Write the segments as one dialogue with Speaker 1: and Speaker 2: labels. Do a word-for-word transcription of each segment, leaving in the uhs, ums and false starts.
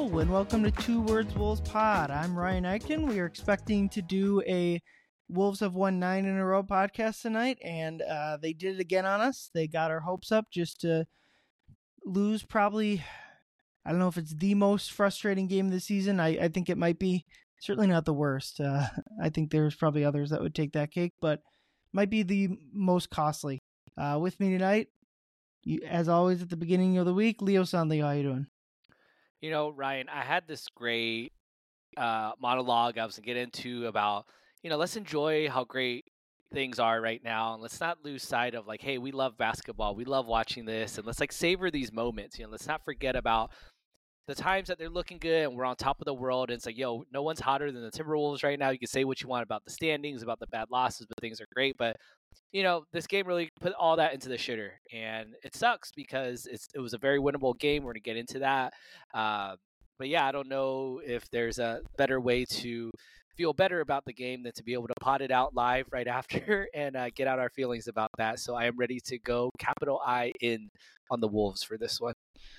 Speaker 1: Hello and welcome to Two Words Wolves Pod. I'm Ryan Eichten. We are expecting to do a Wolves have won nine in a row podcast tonight, and uh, they did it again on us. They got our hopes up just to lose probably, I don't know if it's the most frustrating game of the season. I, I think it might be. Certainly not the worst. Uh, I think there's probably others that would take that cake, but might be the most costly. Uh, with me tonight, you, as always at the beginning of the week, Leo Sandley. How you doing?
Speaker 2: You know, Ryan, I had this great uh, monologue I was going to get into about, you know, let's enjoy how great things are right now. And let's not lose sight of like, hey, we love basketball. We love watching this. And let's like savor these moments. You know, let's not forget about the times that they're looking good and we're on top of the world. And it's like, yo, no one's hotter than the Timberwolves right now. You can say what you want about the standings, about the bad losses, but things are great. But, you know, this game really put all that into the shitter. And it sucks because it's it was a very winnable game. We're going to get into that. Uh, but, yeah, I don't know if there's a better way to feel better about the game than to be able to pot it out live right after and uh, get out our feelings about that. So I am ready to go capital I in on the Wolves for this one.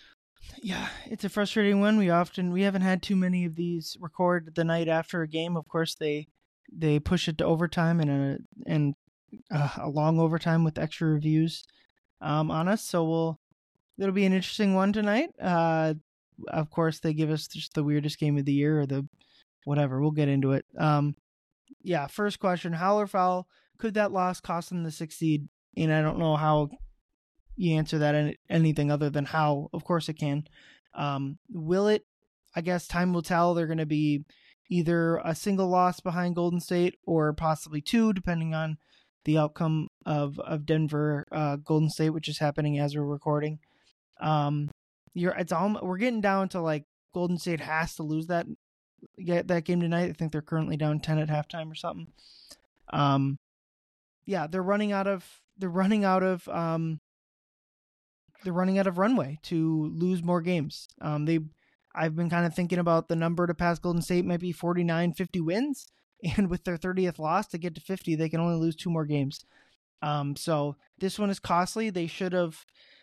Speaker 1: Yeah, it's a frustrating one. We often we haven't had too many of these record the night after a game. Of course, they they push it to overtime and a and uh, a long overtime with extra reviews um, on us. So we'll it'll be an interesting one tonight. Uh, of course, they give us just the weirdest game of the year or the whatever. We'll get into it. Um, yeah, first question: Howl or foul? Could that loss cost them the sixth seed? And I don't know how you answer that in anything other than how. Of course it can. Um, will it? I guess time will tell. They're going to be either a single loss behind Golden State or possibly two, depending on the outcome of of Denver uh, Golden State, which is happening as we're recording. Um, you're it's all we're getting down to like Golden State has to lose that get that game tonight. I think they're currently down ten at halftime or something. Um, yeah, they're running out of they're running out of um. They're running out of runway to lose more games. Um, they, I've been kind of thinking about the number to pass Golden State might be forty-nine, fifty wins. And with their thirtieth loss to get to fifty, they can only lose two more games. Um, so this one is costly. They should have,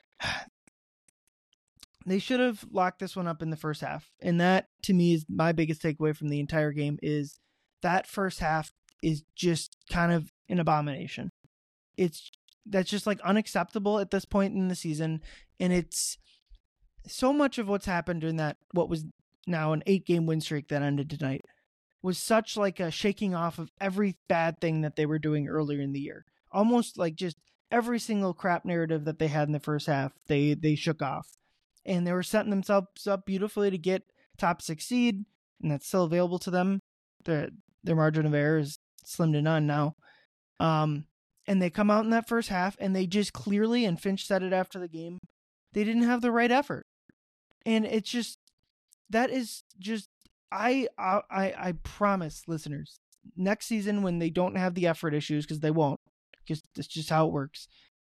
Speaker 1: they should have locked this one up in the first half. And that to me is my biggest takeaway from the entire game is that first half is just kind of an abomination. It's That's just like unacceptable at this point in the season. And it's so much of what's happened during that, what was now an eight game win streak that ended tonight, was such like a shaking off of every bad thing that they were doing earlier in the year. Almost like just every single crap narrative that they had in the first half, they, they shook off. And they were setting themselves up beautifully to get top six seed, and that's still available to them. Their, their margin of error is slim to none now. Um, And they come out in that first half and they just clearly, and Finch said it after the game, they didn't have the right effort. And it's just, that is just, I, I, I promise listeners, next season when they don't have the effort issues, because they won't, because that's just how it works.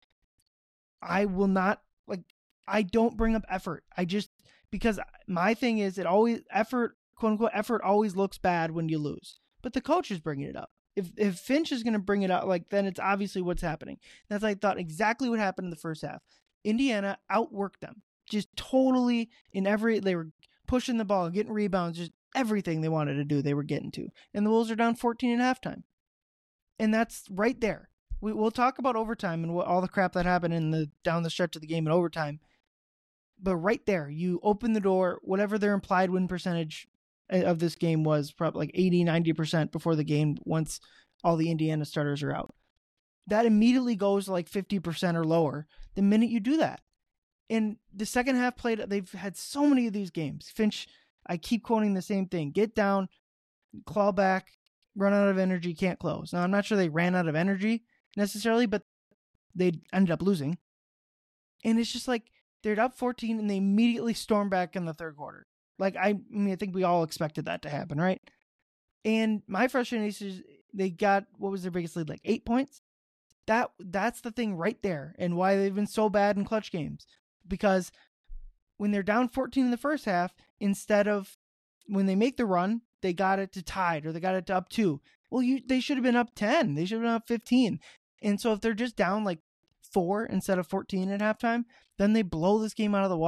Speaker 1: I will not, like, I don't bring up effort. I just, because my thing is it always, effort, quote unquote, effort always looks bad when you lose. But the coach is bringing it up. If if Finch is going to bring it out, like, then it's obviously what's happening. That's, I thought, exactly what happened in the first half. Indiana outworked them. Just totally in every, they were pushing the ball, getting rebounds, just everything they wanted to do, they were getting to. And the Wolves are down fourteen at halftime. And that's right there. We, we'll talk about overtime and what, all the crap that happened in the down the stretch of the game in overtime. But right there, you open the door, whatever their implied win percentage of this game was, probably like eighty, ninety percent before the game once all the Indiana starters are out. That immediately goes to like fifty percent or lower the minute you do that. And the second half played, they've had so many of these games. Finch, I keep quoting the same thing. Get down, claw back, run out of energy, can't close. Now, I'm not sure they ran out of energy necessarily, but they ended up losing. And it's just like, they're up fourteen and they immediately storm back in the third quarter. Like, I, I mean, I think we all expected that to happen, right? And my frustration is they got, what was their biggest lead? Like eight points? That That's the thing right there, and why they've been so bad in clutch games. Because when they're down fourteen in the first half, instead of when they make the run, they got it to tied or they got it to up two. Well, you they should have been up ten. They should have been up fifteen. And so if they're just down like four instead of fourteen at halftime, then they blow this game out of the water.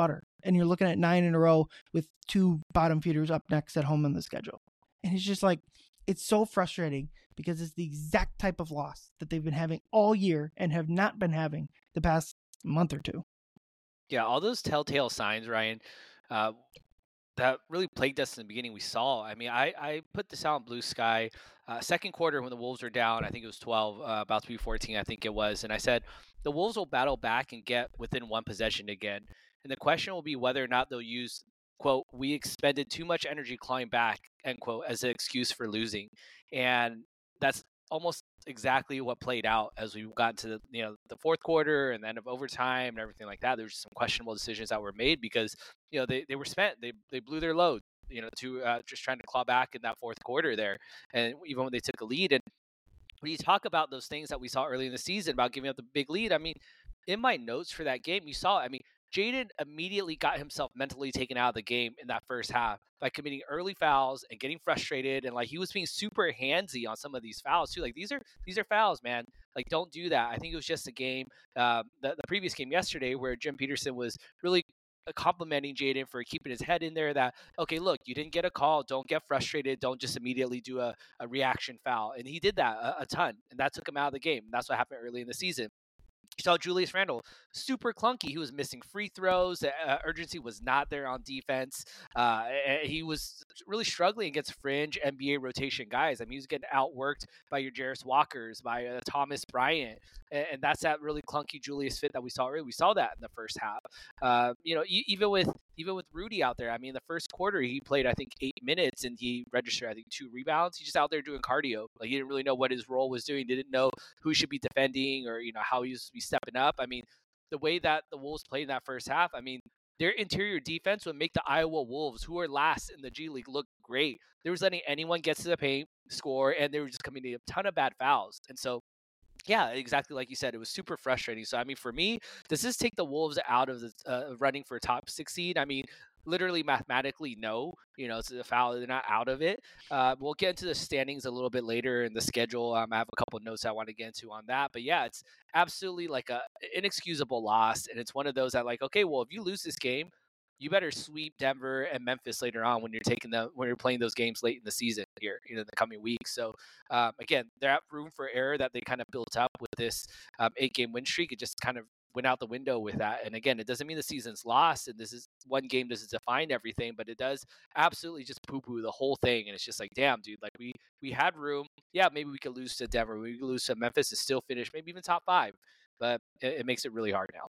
Speaker 1: and you're looking at nine in a row with two bottom feeders up next at home on the schedule. And it's just like, it's so frustrating because it's the exact type of loss that they've been having all year and have not been having the past month or two.
Speaker 2: Yeah, all those telltale signs, Ryan, uh, that really plagued us in the beginning, we saw. I mean, I, I put this out on Blue Sky. Uh, second quarter, when the Wolves were down, I think it was twelve, uh, about to be fourteen, I think it was. And I said, the Wolves will battle back and get within one possession again. And the question will be whether or not they'll use, quote, we expended too much energy clawing back, end quote, as an excuse for losing. And that's almost exactly what played out as we got into the, you know, the fourth quarter and the end of overtime and everything like that. There was some questionable decisions that were made because, you know, they, they were spent. They they blew their load, you know, to uh, just trying to claw back in that fourth quarter there. And even when they took a lead, and when you talk about those things that we saw early in the season about giving up the big lead, I mean, in my notes for that game, you saw, I mean, Jaden immediately got himself mentally taken out of the game in that first half by committing early fouls and getting frustrated. And like, he was being super handsy on some of these fouls too. Like, these are, these are fouls, man. Like, don't do that. I think it was just a game, uh, the, the previous game yesterday where Jim Peterson was really complimenting Jaden for keeping his head in there, that, okay, look, you didn't get a call. Don't get frustrated. Don't just immediately do a, a reaction foul. And he did that a, a ton. And that took him out of the game. And that's what happened early in the season. You saw Julius Randle, super clunky. He was missing free throws. Uh, urgency was not there on defense. Uh, he was really struggling against fringe N B A rotation guys. I mean, he was getting outworked by your Jarris Walkers, by uh, Thomas Bryant. And, and that's that really clunky Julius fit that we saw early. We saw that in the first half. Uh, you know, e- even with even with Rudy out there, I mean, the first quarter, he played, I think, eight minutes and he registered, I think, two rebounds. He's just out there doing cardio. Like, he didn't really know what his role was doing. Didn't know who he should be defending or, you know, how he was be stepping up. I mean, the way that the Wolves played in that first half, I mean, their interior defense would make the Iowa Wolves, who are last in the G League, look great. They was letting anyone get to the paint, score, and they were just committing a ton of bad fouls. And so, yeah, exactly like you said, it was super frustrating. So, I mean, for me, does this take the Wolves out of the uh, running for a top six seed? I mean, literally mathematically, no. You know, it's a foul. They're not out of it. Uh, we'll get into the standings a little bit later in the schedule. Um, I have a couple of notes I want to get into on that. But, yeah, it's absolutely like a inexcusable loss. And it's one of those that, like, okay, well, if you lose this game, you better sweep Denver and Memphis later on when you're taking the when you're playing those games late in the season here, you know, in the coming weeks. So um, again, there have room for error that they kind of built up with this um, eight game win streak. It just kind of went out the window with that. And again, it doesn't mean the season's lost and this is one game doesn't define everything, but it does absolutely just poo poo the whole thing. And it's just like, damn, dude, like we we had room. Yeah, maybe we could lose to Denver, we could lose to Memphis and still finish maybe even top five, but it, it makes it really hard now.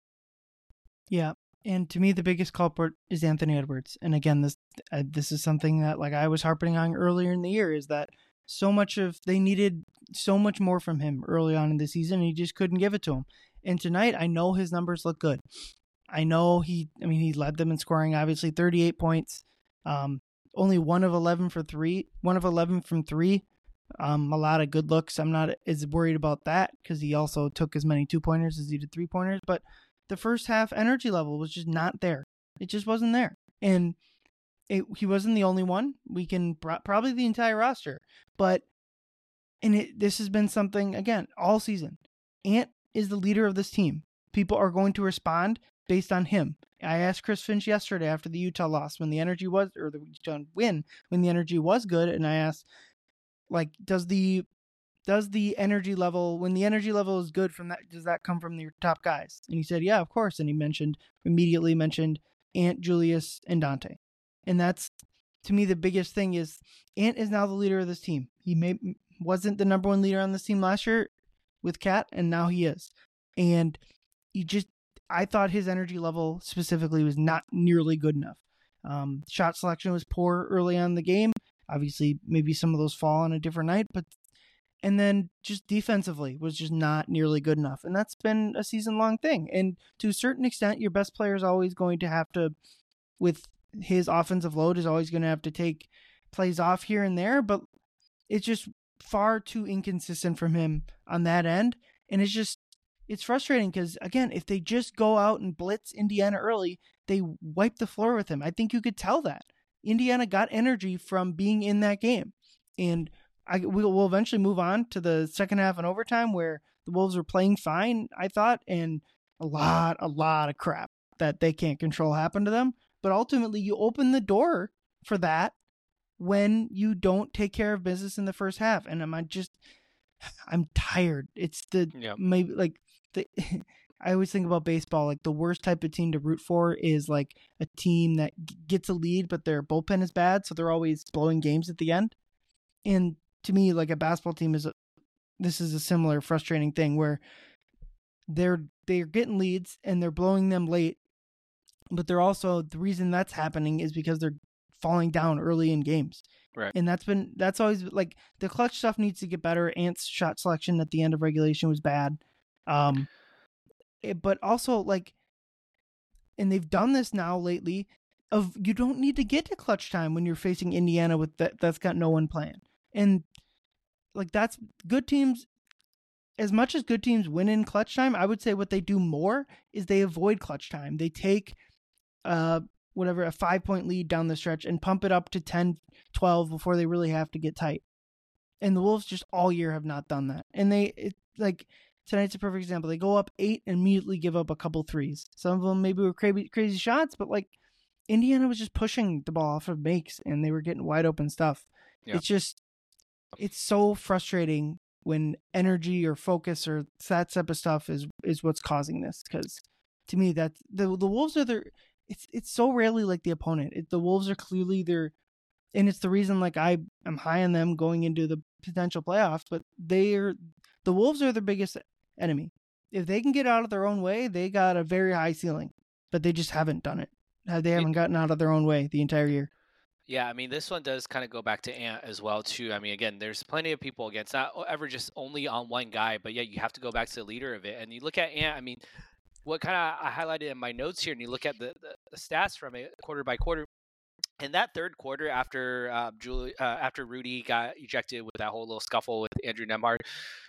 Speaker 1: Yeah. And to me, the biggest culprit is Anthony Edwards. And again, this uh, this is something that, like I was harping on earlier in the year, is that so much of they needed so much more from him early on in the season, and he just couldn't give it to him. And tonight, I know his numbers look good. I know he, I mean, he led them in scoring, obviously thirty-eight points, um, only one of eleven for three, one of eleven from three. Um, a lot of good looks. I'm not as worried about that because he also took as many two pointers as he did three pointers, but the first half energy level was just not there. It just wasn't there. And it, he wasn't the only one. We can pro- probably the entire roster, but, and it, this has been something again, all season. Ant is the leader of this team. People are going to respond based on him. I asked Chris Finch yesterday after the Utah loss when the energy was, or the Utah win, when the energy was good. And I asked, like, does the, Does the energy level, when the energy level is good from that, does that come from your top guys? And he said, yeah, of course. And he mentioned, immediately mentioned Ant, Julius, and Dante. And that's, to me, the biggest thing is Ant is now the leader of this team. He may, wasn't the number one leader on this team last year with Cat, and now he is. And he just, I thought his energy level specifically was not nearly good enough. Um, shot selection was poor early on in the game. Obviously, maybe some of those fall on a different night, but and then just defensively was just not nearly good enough. And that's been a season-long thing. And to a certain extent, your best player is always going to have to, with his offensive load, is always going to have to take plays off here and there. But it's just far too inconsistent from him on that end. And it's just, it's frustrating because, again, if they just go out and blitz Indiana early, they wipe the floor with him. I think you could tell that. Indiana got energy from being in that game. And I, we'll, we'll eventually move on to the second half and overtime where the Wolves were playing fine, I thought, and a lot, a lot of crap that they can't control happen to them. But ultimately, you open the door for that when you don't take care of business in the first half. And I'm just, I'm tired. It's the
Speaker 2: Yeah.
Speaker 1: maybe like the. I always think about baseball, like the worst type of team to root for is like a team that g- gets a lead, but their bullpen is bad, so they're always blowing games at the end. And to me, like a basketball team is a, this is a similar frustrating thing where they're they're getting leads and they're blowing them late, but they're also the reason that's happening is because they're falling down early in games.
Speaker 2: Right.
Speaker 1: And that's been that's always like the clutch stuff needs to get better. Ant's shot selection at the end of regulation was bad. Um it, but also like and they've done this now lately of you don't need to get to clutch time when you're facing Indiana with that that's got no one playing. And like that's good teams as much as good teams win in clutch time, I would say what they do more is they avoid clutch time. They take uh whatever a five point lead down the stretch and pump it up to ten, twelve before they really have to get tight. And the Wolves just all year have not done that. And they it, like tonight's a perfect example. They go up eight and immediately give up a couple threes. Some of them maybe were crazy crazy shots, but like Indiana was just pushing the ball off of makes and they were getting wide open stuff. Yeah. It's just it's so frustrating when energy or focus or that type of stuff is is what's causing this. Because to me, that the the Wolves are the it's it's so rarely like the opponent. It, the Wolves are clearly their, and it's the reason like I am high on them going into the potential playoffs. But they are the Wolves are their biggest enemy. If they can get out of their own way, they got a very high ceiling. But they just haven't done it. They haven't gotten out of their own way the entire year.
Speaker 2: Yeah, I mean, this one does kind of go back to Ant as well, too. I mean, again, there's plenty of people against not ever just only on one guy, but yeah, you have to go back to the leader of it. And you look at Ant, I mean, what kind of I highlighted in my notes here, and you look at the, the, the stats from it quarter by quarter. In that third quarter, after uh, Julie, uh, after Rudy got ejected with that whole little scuffle with Andrew Nembhard,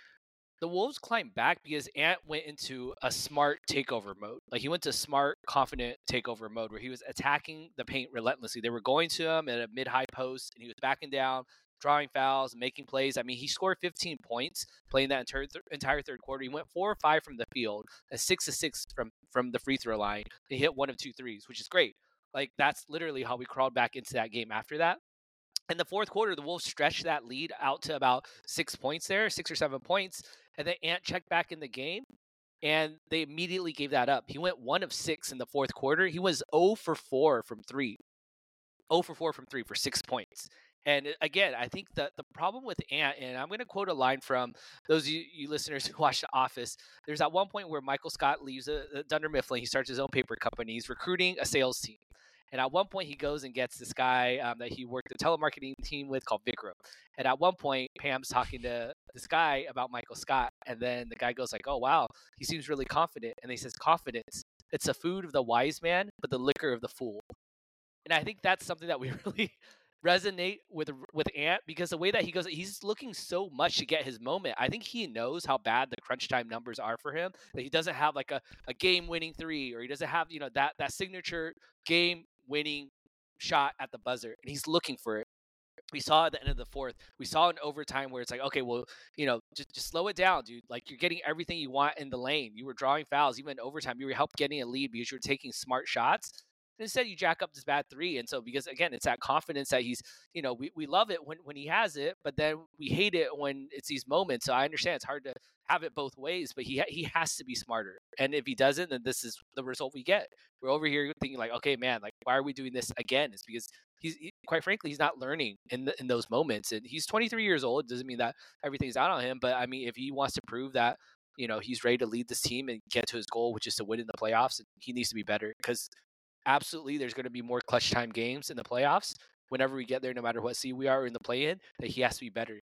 Speaker 2: the Wolves climbed back because Ant went into a smart takeover mode. Like he went to smart, confident takeover mode where he was attacking the paint relentlessly. They were going to him at a mid-high post, and he was backing down, drawing fouls, making plays. I mean, he scored fifteen points playing that entire, th- entire third quarter. He went four or five from the field, a six to six from, from the free throw line. He hit one of two threes, which is great. Like that's literally how we crawled back into that game after that. In the fourth quarter, the Wolves stretched that lead out to about six points there, six or seven points. And then Ant checked back in the game, and they immediately gave that up. He went one of six in the fourth quarter. He was zero for four from three. zero for four from three for six points. And again, I think that the problem with Ant, and I'm going to quote a line from those of you, you listeners who watch The Office. There's at one point where Michael Scott leaves a, a Dunder Mifflin. He starts his own paper company. He's recruiting a sales team. And at one point, he goes and gets this guy um, that he worked a telemarketing team with called Vikram. And at one point, Pam's talking to this guy about Michael Scott. And then the guy goes like, oh, wow, he seems really confident. And he says, confidence, it's the food of the wise man, but the liquor of the fool. And I think that's something that we really resonate with with Ant, because the way that he goes, he's looking so much to get his moment. I think he knows how bad the crunch time numbers are for him, that he doesn't have like a, a game-winning three, or he doesn't have, you know, that that signature game winning shot at the buzzer, and he's looking for it. We saw at the end of the fourth, we saw an overtime where it's like, okay, well, you know, just, just slow it down, dude. Like, you're getting everything you want in the lane. You were drawing fouls, even in overtime. You were helped getting a lead because you were taking smart shots. Instead, you jack up this bad three. And so, because again, it's that confidence that he's, you know, we, we love it when, when he has it, but then we hate it when it's these moments. So I understand it's hard to have it both ways, but he he has to be smarter. And if he doesn't, then this is the result we get. We're over here thinking like, okay, man, like, why are we doing this again? It's because he's, he, quite frankly, he's not learning in the, in those moments. And he's twenty-three years old. It doesn't mean that everything's out on him. But I mean, if he wants to prove that, you know, he's ready to lead this team and get to his goal, which is to win in the playoffs, he needs to be better, because absolutely there's going to be more clutch time games in the playoffs whenever we get there, no matter what seed we are in the play-in, that he has to be better.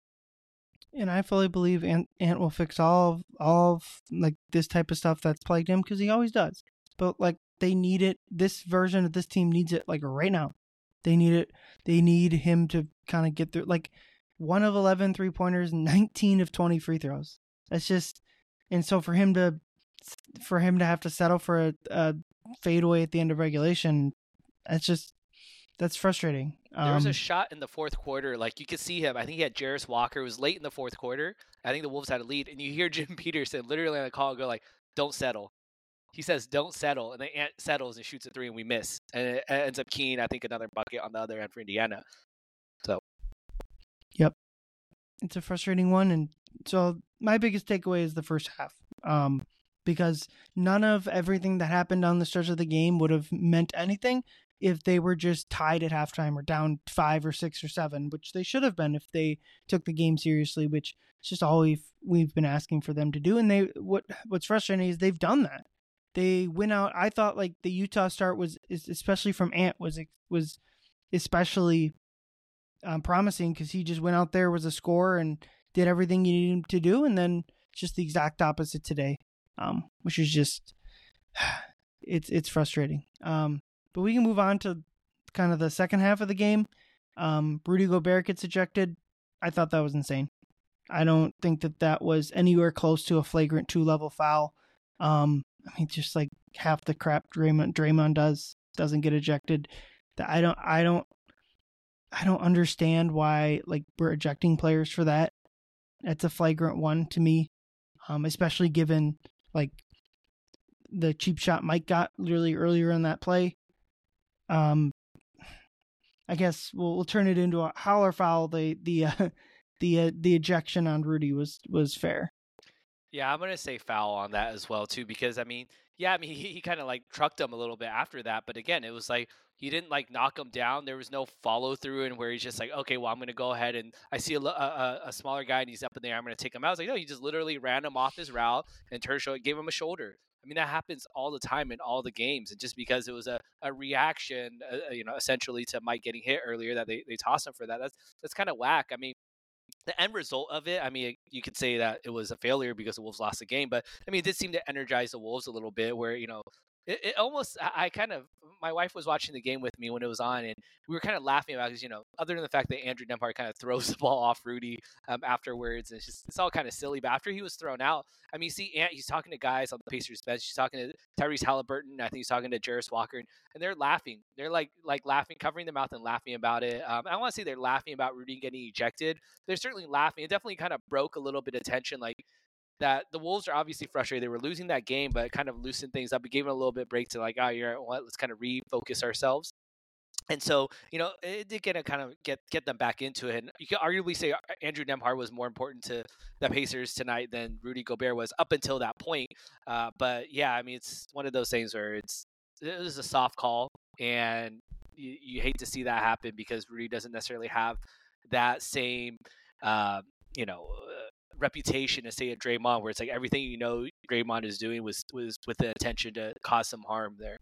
Speaker 1: And I fully believe Ant, Ant will fix all of, all of like this type of stuff that's plagued him, because he always does. But like they need it. This version of this team needs it like right now. They need it. They need him to kind of get through like one of eleven three pointers, nineteen of twenty free throws. That's just, and so for him to, for him to have to settle for a, a fadeaway at the end of regulation, that's just, that's frustrating. Um,
Speaker 2: there was a shot in the fourth quarter, like you could see him. I think he had Jarris Walker. It was late in the fourth quarter. I think the Wolves had a lead, and you hear Jim Peterson literally on the call go like, "Don't settle." he says, "Don't settle," and then Ant settles and shoots a three, and we miss, and it ends up keying, I think, another bucket on the other end for Indiana. So,
Speaker 1: yep, it's a frustrating one, and so my biggest takeaway is the first half, um, because none of everything that happened on the stretch of the game would have meant anything if they were just tied at halftime or down five or six or seven, which they should have been if they took the game seriously, which is just all we've we've been asking for them to do. And they what what's frustrating is they've done that. They went out. I thought like the Utah start was, especially from Ant, was was especially um, promising because he just went out there, was a scorer, and did everything you needed him to do. And then just the exact opposite today, um, which is just it's it's frustrating. Um, but we can move on to kind of the second half of the game. Um, Rudy Gobert gets ejected. I thought that was insane. I don't think that that was anywhere close to a flagrant two level foul. Um, I mean, just like half the crap Draymond Draymond does doesn't get ejected. That I don't, I don't, I don't understand why like we're ejecting players for that. That's a flagrant one to me, um, especially given like the cheap shot Mike got literally earlier in that play. Um, I guess we'll we'll turn it into a howler foul. The the uh, the uh, the ejection on Rudy was was fair.
Speaker 2: Yeah, I'm gonna say foul on that as well too, because I mean, yeah, I mean he, he kind of like trucked him a little bit after that, but again, it was like he didn't like knock him down. There was no follow through, and where he's just like, okay, well, I'm gonna go ahead and I see a, a, a smaller guy and he's up in there, I'm gonna take him out. I was like, no, he just literally ran him off his route and Tershaw gave him a shoulder. I mean, that happens all the time in all the games, and just because it was a, a reaction, uh, you know, essentially to Mike getting hit earlier, that they they tossed him for that. That's that's kind of whack. I mean, the end result of it, I mean, you could say that it was a failure because the Wolves lost the game, but I mean, it did seem to energize the Wolves a little bit where, you know, it, it almost, I, I kind of, my wife was watching the game with me when it was on, and we were kind of laughing about it because, you know, other than the fact that Andrew Nembhard kind of throws the ball off Rudy um, afterwards, and it's just, it's all kind of silly, but after he was thrown out, I mean, you see Ant, he's talking to guys on the Pacers bench, he's talking to Tyrese Halliburton, I think he's talking to Jarris Walker, and, and they're laughing. They're like, like laughing, covering their mouth and laughing about it. Um, I don't want to say they're laughing about Rudy getting ejected. They're certainly laughing. It definitely kind of broke a little bit of tension, like, that the Wolves are obviously frustrated. They were losing that game, but it kind of loosened things up. It gave them a little bit break to like, oh, you're what? Let's kind of refocus ourselves. And so, you know, it did get to kind of get get them back into it. And you could arguably say Andrew Nembhard was more important to the Pacers tonight than Rudy Gobert was up until that point. Uh, but yeah, I mean, it's one of those things where it's it was a soft call, and you, you hate to see that happen because Rudy doesn't necessarily have that same, uh, you know. Uh, reputation to say a Draymond, where it's like everything you know Draymond is doing was was with the intention to cause some harm there.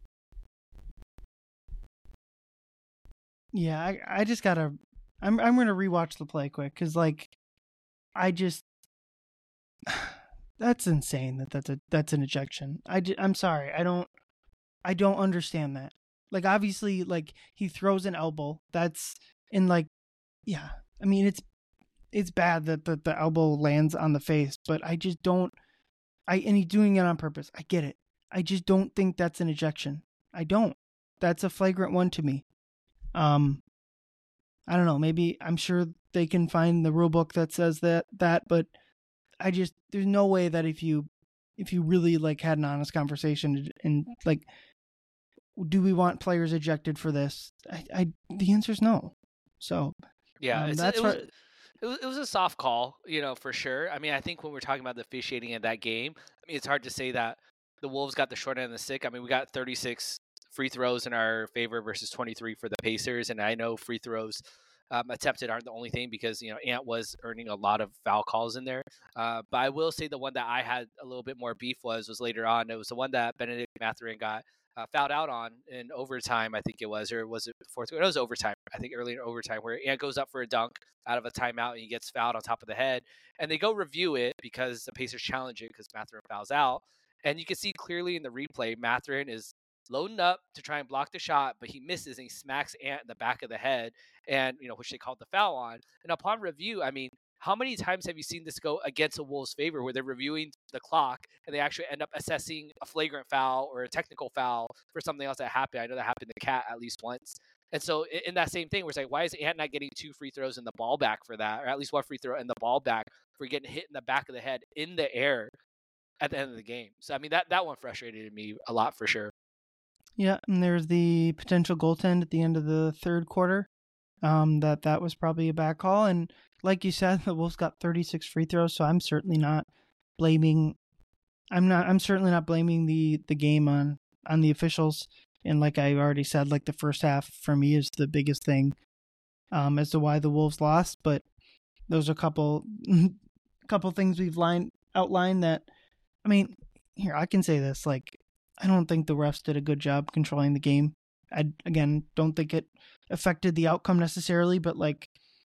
Speaker 1: Yeah, I, I just gotta. I'm I'm gonna rewatch the play quick because like, I just that's insane that that's a that's an ejection. I I'm sorry. I don't I don't understand that. Like obviously, like he throws an elbow. That's in like, yeah. I mean it's it's bad that the, the elbow lands on the face, but I just don't. I and he's doing it on purpose. I get it. I just don't think that's an ejection. I don't. That's a flagrant one to me. Um, I don't know. Maybe I'm sure they can find the rule book that says that that, but I just there's no way that if you if you really like had an honest conversation and like, do we want players ejected for this? I, I the answer is no. So
Speaker 2: yeah,
Speaker 1: um,
Speaker 2: it's,
Speaker 1: that's
Speaker 2: it was,
Speaker 1: what.
Speaker 2: It was, it was a soft call, you know, for sure. I mean, I think when we're talking about the officiating in that game, I mean, it's hard to say that the Wolves got the short end of the stick. I mean, we got thirty-six free throws in our favor versus twenty-three for the Pacers, and I know free throws um, attempted aren't the only thing because, you know, Ant was earning a lot of foul calls in there. Uh, but I will say the one that I had a little bit more beef was was later on. It was the one that Benedict Mathurin got Uh, fouled out on in overtime, I think it was, or was it fourth? It was overtime, I think, early in overtime, where Ant goes up for a dunk out of a timeout and he gets fouled on top of the head. And they go review it because the Pacers challenge it because Mathurin fouls out. And you can see clearly in the replay, Mathurin is loading up to try and block the shot, but he misses and he smacks Ant in the back of the head, and, you know, which they called the foul on. And upon review, I mean, how many times have you seen this go against a Wolves' favor where they're reviewing the clock and they actually end up assessing a flagrant foul or a technical foul for something else that happened? I know that happened to Cat at least once. And so in that same thing, we're saying, why is Ant not getting two free throws in the ball back for that, or at least one free throw in the ball back for getting hit in the back of the head in the air? at the end of the game. So I mean that that one frustrated me a lot for sure.
Speaker 1: Yeah, and there's the potential goaltend at the end of the third quarter. Um, that that was probably a bad call, and like you said, the Wolves got thirty-six free throws. So I'm certainly not blaming. I'm not. I'm certainly not blaming the the game on on the officials. And like I already said, like the first half for me is the biggest thing um, as to why the Wolves lost. But those are a couple couple things we've lined outlined that. I mean, here I can say this: like I don't think the refs did a good job controlling the game. I again don't think it affected the outcome necessarily, but like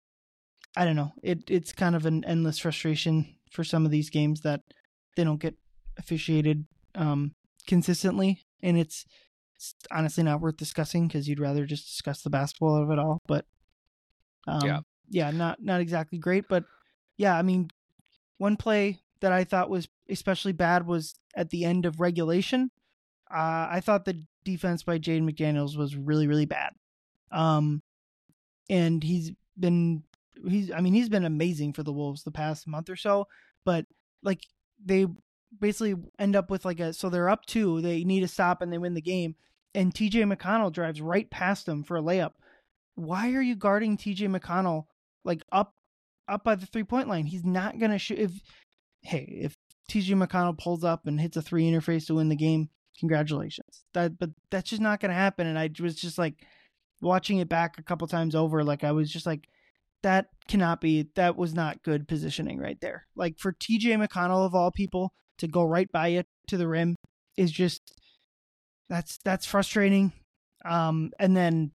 Speaker 1: I don't know, it it's kind of an endless frustration for some of these games that they don't get officiated um, consistently, and it's, it's honestly not worth discussing because you'd rather just discuss the basketball of it all. But um, yeah, yeah, not not exactly great, but yeah, I mean, one play that I thought was especially bad was at the end of regulation. Uh, I thought the defense by Jaden McDaniels was really, really bad. Um, and he's been, he's, I mean, he's been amazing for the Wolves the past month or so, but like they basically end up with like a, so they're up two, they need to stop and they win the game. And T J McConnell drives right past them for a layup. Why are you guarding T J McConnell like up, up by the three point line? He's not going to shoot. If, hey, if T J McConnell pulls up and hits a three interface to win the game, congratulations. That, but that's just not going to happen. And I was just like watching it back a couple times over. Like I was just like, that cannot be, that was not good positioning right there. Like for T J McConnell of all people to go right by it to the rim is just, that's, that's frustrating. Um, and then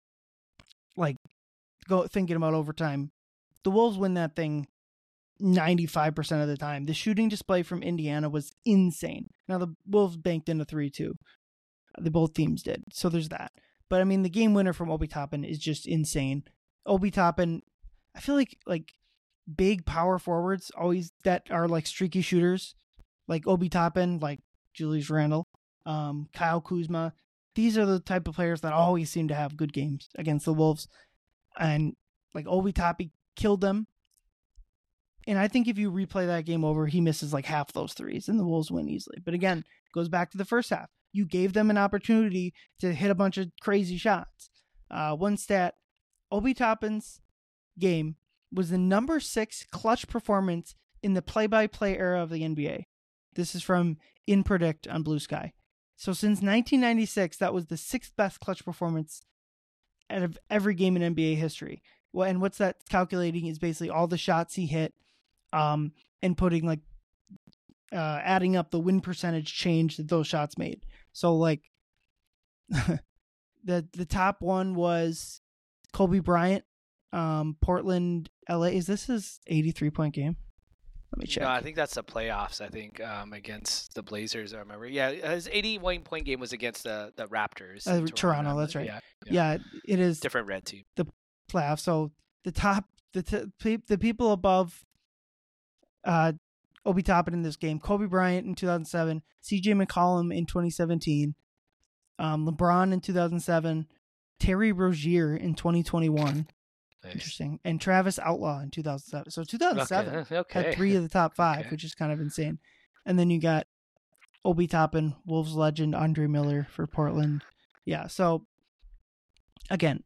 Speaker 1: like go thinking about overtime, the Wolves win that thing ninety-five percent of the time. The shooting display from Indiana was insane. Now the Wolves banked in a three two. The both teams did. So there's that. But I mean, the game winner from Obi Toppin is just insane. Obi Toppin, I feel like like big power forwards always that are like streaky shooters, like Obi Toppin, like Julius Randle, um, Kyle Kuzma. These are the type of players that always seem to have good games against the Wolves. And like Obi Toppin killed them. And I think if you replay that game over, he misses like half those threes and the Wolves win easily. But again, goes back to the first half. You gave them an opportunity to hit a bunch of crazy shots. Uh, one stat, Obi Toppin's game was the number six clutch performance in the play-by-play era of the N B A. This is from InPredict on Blue Sky. So since nineteen ninety-six, that was the sixth best clutch performance out of every game in N B A history. Well, and what's that calculating is basically all the shots he hit, um, and putting like uh, adding up the win percentage change that those shots made. So like the the top one was Kobe Bryant, um, Portland, L A. Is this his eighty-three point game? Let me check.
Speaker 2: No, I think that's the playoffs. I think um, against the Blazers. I remember. Yeah, his eighty-one point game was against the the Raptors.
Speaker 1: Uh, Toronto, Toronto that's right.
Speaker 2: Yeah,
Speaker 1: yeah. yeah, it is
Speaker 2: different red team.
Speaker 1: The playoffs. So the top, the t- the people above, uh, Obi Toppin in this game: Kobe Bryant in two thousand seven, C J McCollum in twenty seventeen, um, LeBron in two thousand seven, Terry Rozier in twenty twenty-one. Nice. Interesting. And Travis Outlaw in two thousand seven. So two thousand seven
Speaker 2: okay. Okay.
Speaker 1: had three of the top five,
Speaker 2: okay.
Speaker 1: which is kind of insane. And then you got Obi Toppin, Wolves legend Andre Miller for Portland. Yeah. So again,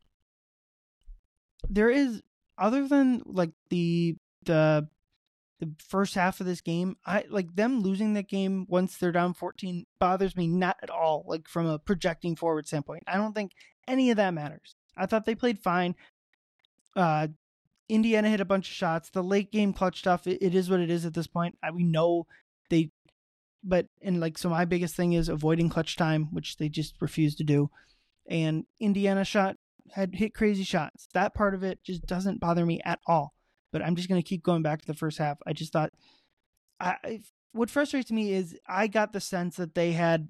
Speaker 1: there is, other than like the the the first half of this game, I like them losing that game once they're down fourteen bothers me not at all. Like from a projecting forward standpoint, I don't think any of that matters. I thought they played fine. Uh, Indiana hit a bunch of shots. The late game clutch stuff, it, it is what it is at this point. I, we know they, but, and like, so my biggest thing is avoiding clutch time, which they just refuse to do. And Indiana shot, had hit crazy shots. That part of it just doesn't bother me at all. But I'm just going to keep going back to the first half. I just thought, I, I what frustrates me is I got the sense that they had,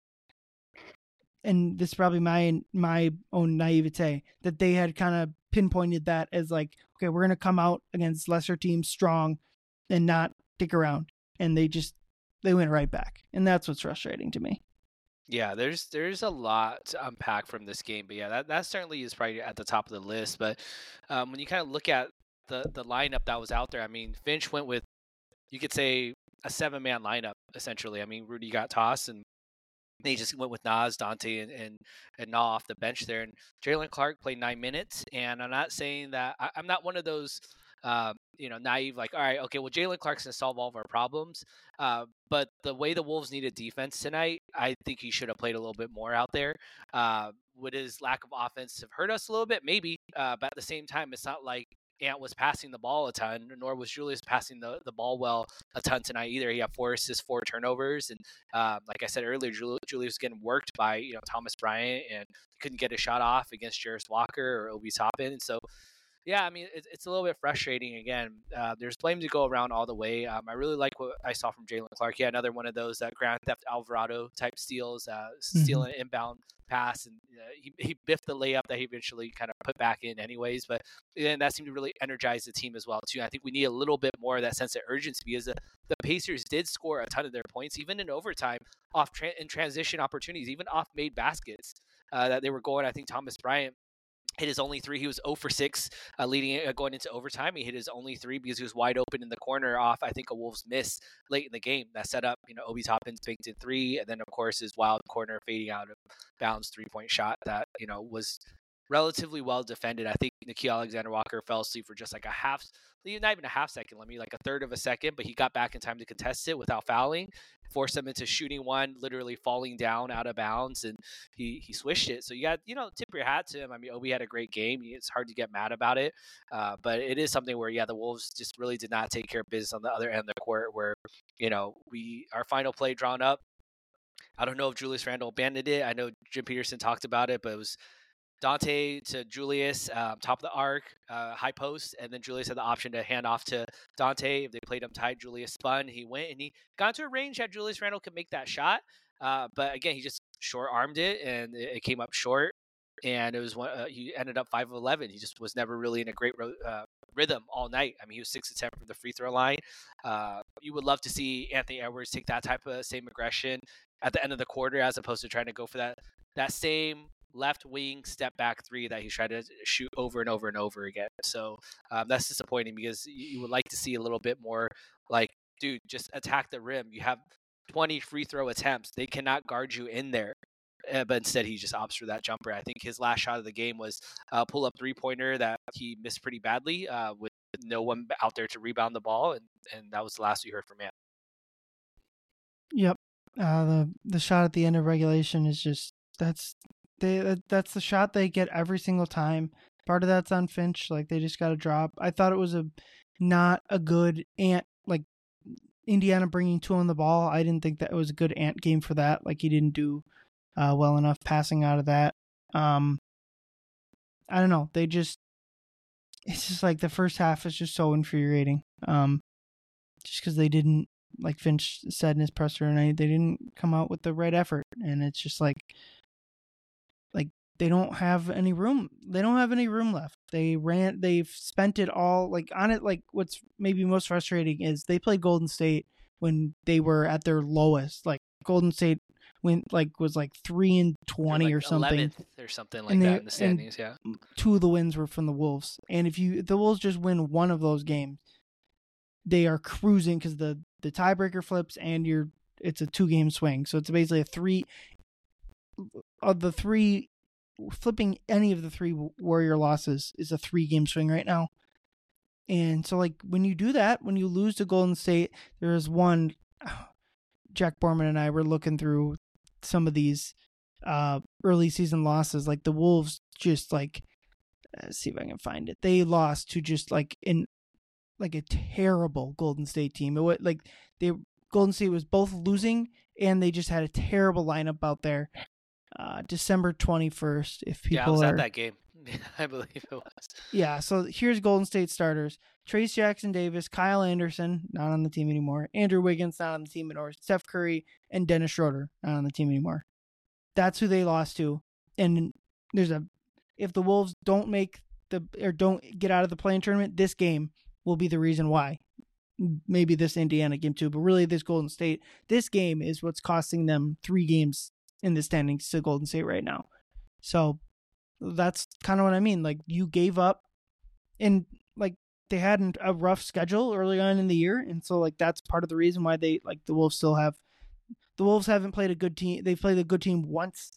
Speaker 1: and this is probably my my own naivete, that they had kind of pinpointed that as like, okay, we're going to come out against lesser teams strong and not stick around. And they just, they went right back. And that's what's frustrating to me.
Speaker 2: Yeah, there's there's a lot to unpack from this game. But yeah, that, that certainly is probably at the top of the list. But um, when you kind of look at the, the lineup that was out there, I mean, Finch went with, you could say, a seven-man lineup essentially. I mean, Rudy got tossed, and they just went with Nas, Dante, and and, and Na off the bench there. And Jalen Clark played nine minutes. And I'm not saying that I, I'm not one of those, um, you know, naive like, all right, okay, well, Jalen Clark's gonna solve all of our problems. Uh, but the way the Wolves needed defense tonight, I think he should have played a little bit more out there. Uh, would his lack of offense have hurt us a little bit? Maybe. Uh, but at the same time, it's not like Ant was passing the ball a ton, nor was Julius passing the, the ball well a ton tonight either. He had four assists, four turnovers, and uh, like I said earlier, Jul- Julius was getting worked by you know Thomas Bryant, and couldn't get a shot off against Jarris Walker or Obi Toppin. And so, yeah, I mean, it's, it's a little bit frustrating. Again, uh, there's blame to go around all the way. Um, I really like what I saw from Jalen Clark. Yeah, another one of those uh, Grand Theft Alvarado type steals, uh,
Speaker 1: Mm-hmm.
Speaker 2: stealing an inbound pass, and uh, he, he biffed the layup that he eventually kind of put back in anyways. But and that seemed to really energize the team as well too. I think we need a little bit more of that sense of urgency, because the, the Pacers did score a ton of their points, even in overtime, off tra- in transition opportunities, even off made baskets uh, that they were going. I think Thomas Bryant hit his only three. He was zero for six uh, leading uh, going into overtime. He hit his only three because he was wide open in the corner off, I think, a Wolves miss late in the game that set up, you know, Obi Toppin's banked in three. And then, of course, his wild corner fading out of bounds three-point shot that, you know, was relatively well defended. I think Nickeil Alexander-Walker fell asleep for just like a half, not even a half second, let me like a third of a second, but he got back in time to contest it without fouling, forced him into shooting one, literally falling down out of bounds, and he he swished it. So you got, you know, tip your hat to him. I mean, Obi had a great game. It's hard to get mad about it, uh, but it is something where, yeah, the Wolves just really did not take care of business on the other end of the court, where, you know, we our final play drawn up. I don't know if Julius Randle abandoned it. I know Jim Peterson talked about it, but it was Dante to Julius, um, top of the arc, uh, high post, and then Julius had the option to hand off to Dante. If they played him tight, Julius spun. He went, and he got into a range that Julius Randle could make that shot. Uh, but again, he just short-armed it, and it, it came up short. And it was one. Uh, he ended up five of eleven. He just was never really in a great ro- uh, rhythm all night. I mean, he was six of ten from the free throw line. Uh, you would love to see Anthony Edwards take that type of same aggression at the end of the quarter, as opposed to trying to go for that that same left wing step back three that he's tried to shoot over and over and over again. So um, that's disappointing, because you, you would like to see a little bit more like, dude, just attack the rim. You have twenty free throw attempts. They cannot guard you in there. Uh, but instead, he just opts for that jumper. I think his last shot of the game was a pull up three pointer that he missed pretty badly uh, with no one out there to rebound the ball. And, and that was the last we heard from him.
Speaker 1: Yep. Uh, the, the shot at the end of regulation is just, that's, They that's the shot they get every single time. Part of that's on Finch, like they just got to drop. I thought it was a not a good Ant, like Indiana bringing two on the ball. I didn't think that it was a good Ant game for that. Like he didn't do uh, well enough passing out of that. Um, I don't know. They just it's just like the first half is just so infuriating. Um, just because they didn't, like Finch said in his presser tonight, they didn't come out with the right effort, and it's just like. Like they don't have any room. They don't have any room left. They ran. They've spent it all. Like on it. Like what's maybe most frustrating is they played Golden State when they were at their lowest. Like Golden State went like was like three and twenty
Speaker 2: like
Speaker 1: or something,
Speaker 2: or something like that in the standings. Yeah,
Speaker 1: two of the wins were from the Wolves. And if you if the Wolves just win one of those games, they are cruising, because the the tiebreaker flips and you're it's a two game swing. So it's basically a three. Of the three, flipping any of the three Warrior losses is a three-game swing right now. And so, like, when you do that, when you lose to Golden State, there is one, Jack Borman and I were looking through some of these uh, early season losses. Like, the Wolves just, like, let's see if I can find it. They lost to just, like, in like a terrible Golden State team. It was, like, they Golden State was both losing, and they just had a terrible lineup out there. Uh, December twenty-first, if people
Speaker 2: yeah, I was
Speaker 1: are...
Speaker 2: at that game. I believe it was.
Speaker 1: Yeah, so here's Golden State starters. Trace Jackson Davis, Kyle Anderson, not on the team anymore. Andrew Wiggins, not on the team anymore. Steph Curry and Dennis Schroeder, not on the team anymore. That's who they lost to. And there's a... If the Wolves don't make the... or don't get out of the play-in tournament, this game will be the reason why. Maybe this Indiana game too, but really this Golden State, this game is what's costing them three games in the standings to Golden State right now. So that's kind of what I mean. Like, you gave up, and like they had an, a rough schedule early on in the year, and so like that's part of the reason why they like the Wolves still have the Wolves haven't played a good team. They've played a good team once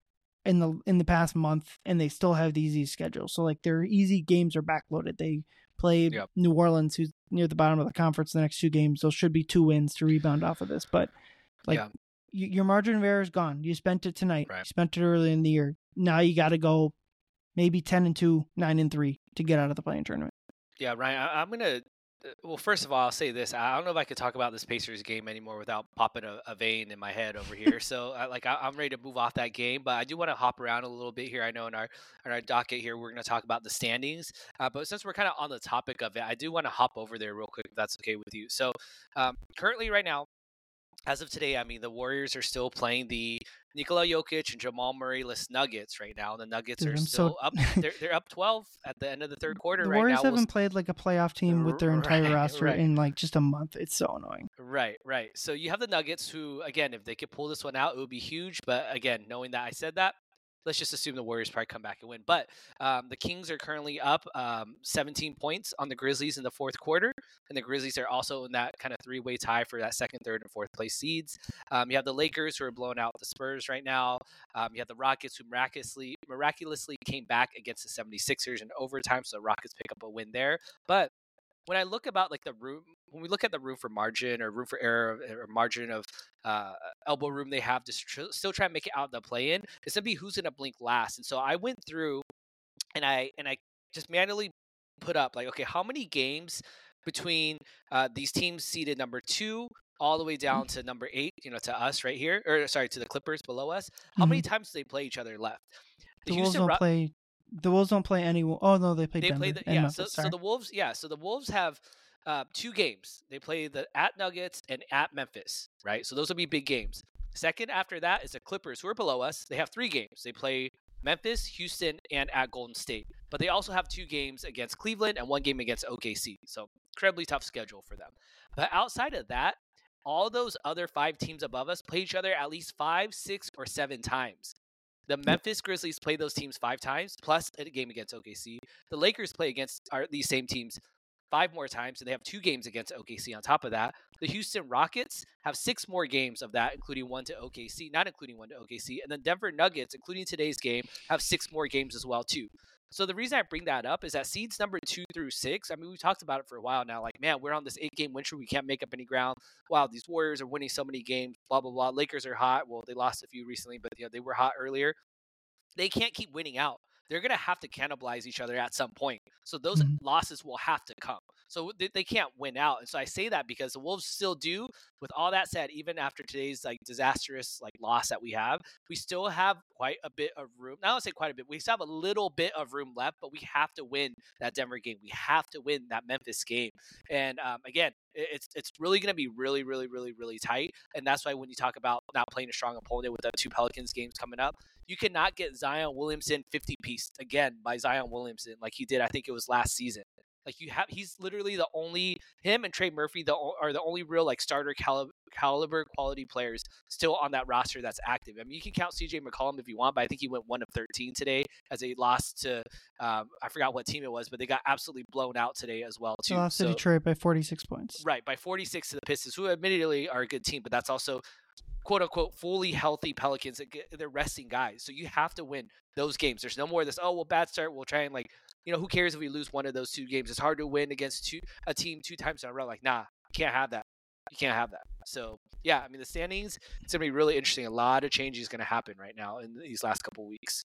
Speaker 1: in the in the past month, and they still have the easy schedule. So like their easy games are backloaded. They played
Speaker 2: Yep.
Speaker 1: New Orleans, who's near the bottom of the conference, the next two games. Those should be two wins to rebound off of this. But like
Speaker 2: Yeah.
Speaker 1: y- your margin of error is gone. You spent it tonight.
Speaker 2: Right.
Speaker 1: You spent it early in the year. Now you got to go maybe ten and two, nine and three to get out of the playing tournament.
Speaker 2: Yeah, Ryan, I, I'm gonna. Well, first of all, I'll say this: I don't know if I could talk about this Pacers game anymore without popping a, a vein in my head over here. So, I, like, I, I'm ready to move off that game, but I do want to hop around a little bit here. I know in our in our docket here, we're going to talk about the standings, uh, but since we're kind of on the topic of it, I do want to hop over there real quick, if that's okay with you. So, um, currently, right now, as of today, I mean, the Warriors are still playing the Nikola Jokic and Jamal Murray-less Nuggets right now. The Nuggets
Speaker 1: Dude,
Speaker 2: are
Speaker 1: I'm
Speaker 2: still
Speaker 1: so
Speaker 2: up. They're, they're up twelve at the end of the third quarter
Speaker 1: the
Speaker 2: right
Speaker 1: Warriors
Speaker 2: now.
Speaker 1: haven't
Speaker 2: We'll-
Speaker 1: played like a playoff team with their entire
Speaker 2: Right,
Speaker 1: roster
Speaker 2: right.
Speaker 1: in like just a month. It's so annoying.
Speaker 2: Right, right. So you have the Nuggets who, again, if they could pull this one out, it would be huge. But again, knowing that I said that, let's just assume the Warriors probably come back and win. But um, the Kings are currently up um, seventeen points on the Grizzlies in the fourth quarter. And the Grizzlies are also in that kind of three-way tie for that second, third, and fourth place seeds. Um, you have the Lakers who are blowing out the Spurs right now. Um, you have the Rockets who miraculously miraculously came back against the seventy-sixers in overtime. So the Rockets pick up a win there. But when I look about like the room, when we look at the room for margin or room for error or margin of uh, elbow room they have to tr- still try and make it out the play in, it's gonna be who's gonna blink last. And so I went through and I and I just manually put up like, okay, how many games between uh, these teams seated number two all the way down to number eight, you know, to us right here, or sorry, to the Clippers below us. How many times do they play each other left?
Speaker 1: The Wolves don't
Speaker 2: Ro-
Speaker 1: play. The Wolves don't play any. Oh no, they play
Speaker 2: they
Speaker 1: Denver
Speaker 2: play the
Speaker 1: and
Speaker 2: yeah.
Speaker 1: Memphis.
Speaker 2: So, so
Speaker 1: sorry.
Speaker 2: the Wolves, yeah. So the Wolves have uh, two games. They play the at Nuggets and at Memphis, right? So those will be big games. Second after that is the Clippers, who are below us. They have three games. They play Memphis, Houston, and at Golden State. But they also have two games against Cleveland and one game against O K C. So incredibly tough schedule for them. But outside of that, all those other five teams above us play each other at least five, six, or seven times. The Memphis Grizzlies play those teams five times, plus a game against O K C. The Lakers play against our, these same teams five more times, and they have two games against O K C on top of that. The Houston Rockets have six more games of that, including one to O K C, not including one to O K C. And then Denver Nuggets, including today's game, have six more games as well, too. So the reason I bring that up is that seeds number two through six, I mean, we've talked about it for a while now. Like, man, we're on this eight-game win streak. We can't make up any ground. Wow, these Warriors are winning so many games, blah, blah, blah. Lakers are hot. Well, they lost a few recently, but you know they were hot earlier. They can't keep winning out. They're going to have to cannibalize each other at some point. So those
Speaker 1: Mhm.
Speaker 2: losses will have to come. So they, they can't win out. And so I say that because the Wolves still do. With all that said, even after today's like disastrous like loss that we have, we still have quite a bit of room. Not to say quite a bit. We still have a little bit of room left, but we have to win that Denver game. We have to win that Memphis game. And um, again, it's it's really going to be really, really, really, really tight. And that's why when you talk about not playing a strong opponent with the two Pelicans games coming up, you cannot get Zion Williamson fifty-pieced again by Zion Williamson like he did, I think it was last season. Like you have, he's literally the only, him and Trey Murphy the, are the only real like starter caliber, caliber quality players still on that roster that's active. I mean, you can count C J McCollum if you want, but I think he went one of thirteen today as they lost to, um, I forgot what team it was, but they got absolutely blown out today as well too.
Speaker 1: They lost
Speaker 2: so,
Speaker 1: to Detroit by forty-six points.
Speaker 2: Right, by forty-six to the Pistons, who admittedly are a good team, but that's also quote unquote fully healthy Pelicans that get, they're resting guys. So you have to win those games. There's no more of this, oh, well, bad start. We'll try and like, you know, who cares if we lose one of those two games? It's hard to win against two a team two times in a row. Like, nah, you can't have that. You can't have that. So yeah, I mean, the standings, it's going to be really interesting. A lot of changes going to happen right now in these last couple weeks.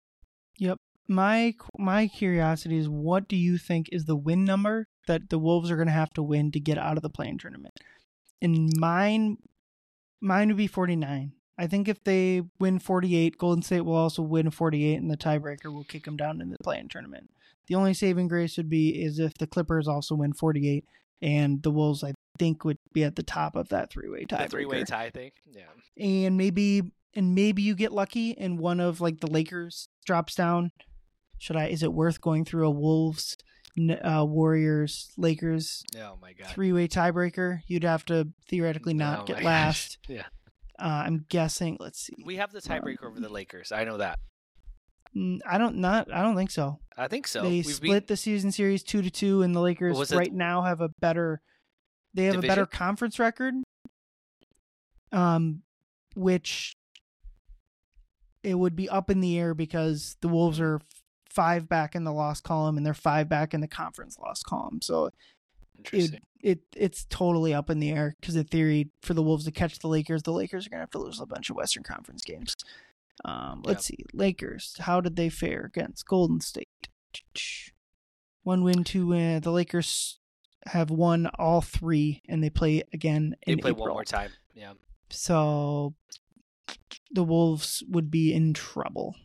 Speaker 1: Yep. My my curiosity is, what do you think is the win number that the Wolves are going to have to win to get out of the play-in tournament? And mine, mine would be forty-nine. I think if they win forty-eight, Golden State will also win forty-eight, and the tiebreaker will kick them down in the play-in tournament. The only saving grace would be is if the Clippers also win forty-eight, and the Wolves, I think, would be at the top of that three-way tiebreaker.
Speaker 2: The three-way tie thing, yeah.
Speaker 1: And maybe, and maybe you get lucky, and one of like the Lakers drops down. Should I? Is it worth going through a Wolves, uh, Warriors, Lakers
Speaker 2: Oh my god,
Speaker 1: three-way tiebreaker? You'd have to theoretically not
Speaker 2: Oh
Speaker 1: get
Speaker 2: my
Speaker 1: last.
Speaker 2: gosh. Yeah.
Speaker 1: Uh, I'm guessing. Let's see.
Speaker 2: We have the tiebreaker over the Lakers. I know that.
Speaker 1: Mm, I don't not. I don't think so.
Speaker 2: I think so.
Speaker 1: They
Speaker 2: We've
Speaker 1: split
Speaker 2: been,
Speaker 1: the season series two to two, and the Lakers
Speaker 2: was it
Speaker 1: right now have a better. They have
Speaker 2: division?
Speaker 1: a better conference record. Um, which it would be up in the air because the Wolves are five back in the loss column and they're five back in the conference loss column. So
Speaker 2: Interesting.
Speaker 1: It, it it's totally up in the air because in theory, for the Wolves to catch the Lakers, the Lakers are gonna have to lose a bunch of Western Conference games. Um, let's
Speaker 2: Yep.
Speaker 1: see, Lakers. How did they fare against Golden State? One win, two win. The Lakers have won all three, and they play again
Speaker 2: They
Speaker 1: in
Speaker 2: play
Speaker 1: April.
Speaker 2: one more time. Yeah.
Speaker 1: So the Wolves would be in trouble.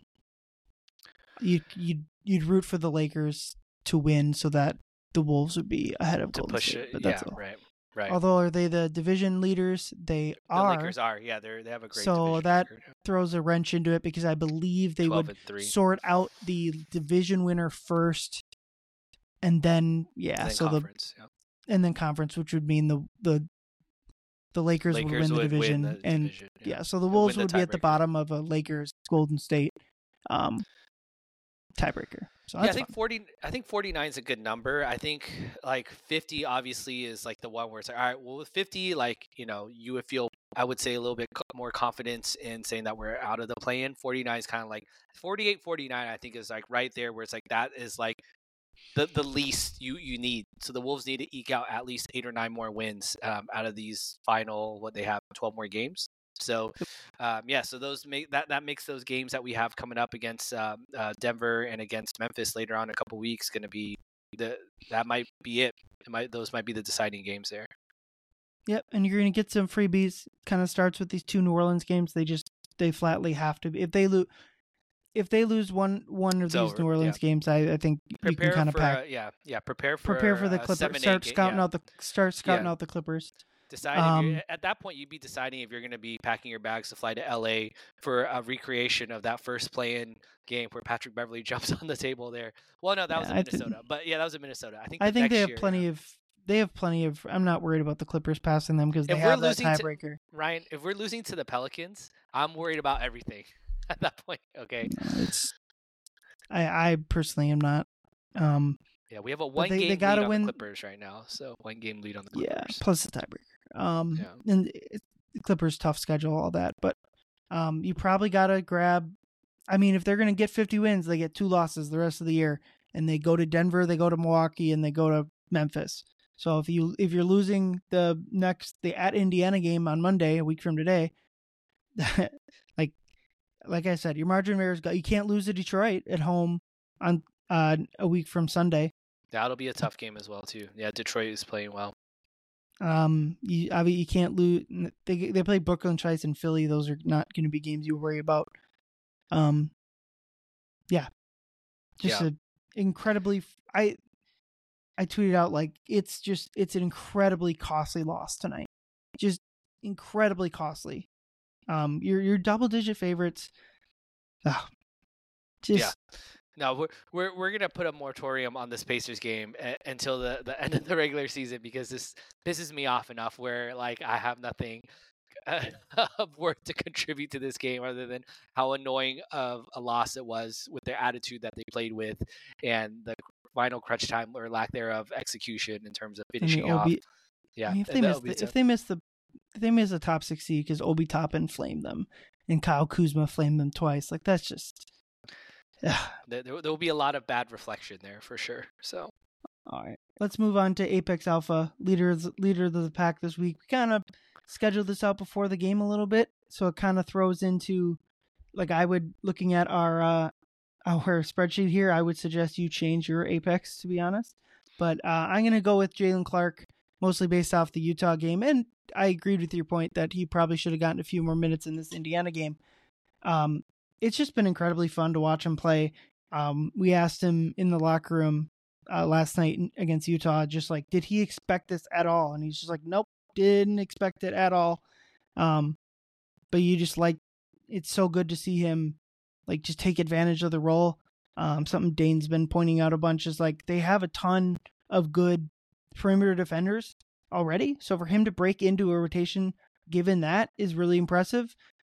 Speaker 1: You you'd you'd root for the Lakers to win so that the Wolves would be ahead of
Speaker 2: To
Speaker 1: Golden
Speaker 2: push
Speaker 1: State.
Speaker 2: it.
Speaker 1: But
Speaker 2: Yeah.
Speaker 1: that's all.
Speaker 2: Right. Right.
Speaker 1: Although are they the division leaders? They
Speaker 2: the
Speaker 1: are.
Speaker 2: Lakers are. Yeah. They they have a great.
Speaker 1: So
Speaker 2: division
Speaker 1: that
Speaker 2: record.
Speaker 1: throws a wrench into it because I believe they
Speaker 2: twelve
Speaker 1: would
Speaker 2: and three.
Speaker 1: sort out the division winner first, and then yeah,
Speaker 2: And then
Speaker 1: so
Speaker 2: conference.
Speaker 1: the
Speaker 2: yeah.
Speaker 1: and then conference, which would mean the the the Lakers, would
Speaker 2: Lakers
Speaker 1: win the
Speaker 2: would
Speaker 1: division,
Speaker 2: win the
Speaker 1: and
Speaker 2: division,
Speaker 1: yeah, so the
Speaker 2: And
Speaker 1: Wolves
Speaker 2: win
Speaker 1: would
Speaker 2: the
Speaker 1: be at the
Speaker 2: tiebreaker.
Speaker 1: bottom of a Lakers Golden State um, tiebreaker. So
Speaker 2: Yeah, I
Speaker 1: that's
Speaker 2: think
Speaker 1: fun.
Speaker 2: forty. I think forty-nine is a good number. I think like fifty obviously is like the one where it's like, all right, well with fifty, like you know, you would feel, I would say, a little bit co- more confidence in saying that we're out of the play-in. forty-nine is kind of like forty-eight, forty-nine. I think is like right there where it's like that is like the the least you you need. So the Wolves need to eke out at least eight or nine more wins um, out of these final what they have twelve more games. So, um, yeah, so those make that that makes those games that we have coming up against um, uh, Denver and against Memphis later on in a couple weeks going to be the that might be it. It might those might be the deciding games there.
Speaker 1: Yep, and you're gonna get some freebies. Kind of starts with these two New Orleans games. They just they flatly have to be. If they lose, if they lose one one of
Speaker 2: It's
Speaker 1: these
Speaker 2: over,
Speaker 1: New Orleans games, I, I think you
Speaker 2: Prepare
Speaker 1: can kind of
Speaker 2: for
Speaker 1: pack.
Speaker 2: uh, yeah yeah prepare for
Speaker 1: Prepare for the
Speaker 2: uh,
Speaker 1: Clippers.
Speaker 2: seven,
Speaker 1: Start
Speaker 2: eight ga-
Speaker 1: scouting
Speaker 2: yeah.
Speaker 1: out the start scouting
Speaker 2: Yeah.
Speaker 1: out the Clippers.
Speaker 2: Decide if
Speaker 1: Um,
Speaker 2: you're, at that point you'd be deciding if you're going to be packing your bags to fly to L A for a recreation of that first play-in game where Patrick Beverly jumps on the table there. Well, no, that
Speaker 1: Yeah,
Speaker 2: was in
Speaker 1: I think-
Speaker 2: Minnesota, but yeah, that was in Minnesota. I think.
Speaker 1: I
Speaker 2: the
Speaker 1: think they
Speaker 2: next
Speaker 1: have
Speaker 2: year,
Speaker 1: plenty
Speaker 2: yeah.
Speaker 1: of. They have plenty of. I'm not worried about the Clippers passing them because they
Speaker 2: If we're
Speaker 1: have that
Speaker 2: losing to-
Speaker 1: tiebreaker.
Speaker 2: Ryan, if we're losing to the Pelicans, I'm worried about everything at that point. Okay.
Speaker 1: No, it's. I I personally am not. Um.
Speaker 2: Yeah, we have a one
Speaker 1: they- they
Speaker 2: game
Speaker 1: gotta
Speaker 2: lead on
Speaker 1: win-
Speaker 2: the Clippers right now. So one game lead on the
Speaker 1: Yeah.
Speaker 2: Clippers.
Speaker 1: Plus the tiebreaker. Um.
Speaker 2: Yeah.
Speaker 1: And it, the Clippers tough schedule, all that, but um, you probably gotta grab. I mean, if they're gonna get fifty wins, they get two losses the rest of the year, and they go to Denver, they go to Milwaukee, and they go to Memphis. So if you if you're losing the next the at Indiana game on Monday, a week from today, like like I said, your margin of error is go- you can't lose to Detroit at home on uh, a week from Sunday.
Speaker 2: That'll be a tough game as well too. Yeah, Detroit is playing well.
Speaker 1: Um, you I mean, you can't lose. They they play Brooklyn twice in Philly. Those are not going to be games you worry about. Um, yeah, just
Speaker 2: Yeah.
Speaker 1: a incredibly. I I tweeted out like it's just it's an incredibly costly loss tonight. Just incredibly costly. Um, your your double digit favorites. Ugh, just
Speaker 2: Yeah. No, we're we're we're gonna put a moratorium on this Pacers game a- until the, the end of the regular season because this pisses me off enough where like I have nothing uh, of worth to contribute to this game other than how annoying of a loss it was with their attitude that they played with and the final crunch time or lack thereof execution in terms of
Speaker 1: I mean,
Speaker 2: finishing off.
Speaker 1: Obi,
Speaker 2: Yeah,
Speaker 1: I mean, if
Speaker 2: and
Speaker 1: they miss
Speaker 2: that'll be
Speaker 1: the,
Speaker 2: tough.
Speaker 1: if they miss the if they miss the top six seed because Obi Toppin flamed them and Kyle Kuzma flamed them twice, like that's just. Ugh.
Speaker 2: there, there there will be a lot of bad reflection there for sure. So
Speaker 1: All right, let's move on to Apex Alpha, leaders leader of the pack this week. We kind of scheduled this out before the game a little bit, so it kind of throws into, like I would looking at our uh, our spreadsheet here. I would suggest you change your Apex to be honest, but uh, I'm gonna go with Jalen Clark, mostly based off the Utah game, and I agreed with your point that he probably should have gotten a few more minutes in this Indiana game. Um, it's just been incredibly fun to watch him play. Um, we asked him in the locker room uh, last night against Utah, just like, did he expect this at all? And he's just like, nope, didn't expect it at all. Um, but you just like, it's so good to see him like just take advantage of the role. Um, something Dane's been pointing out a bunch is like they have a ton of good perimeter defenders already. So for him to break into a rotation, given that, is really impressive.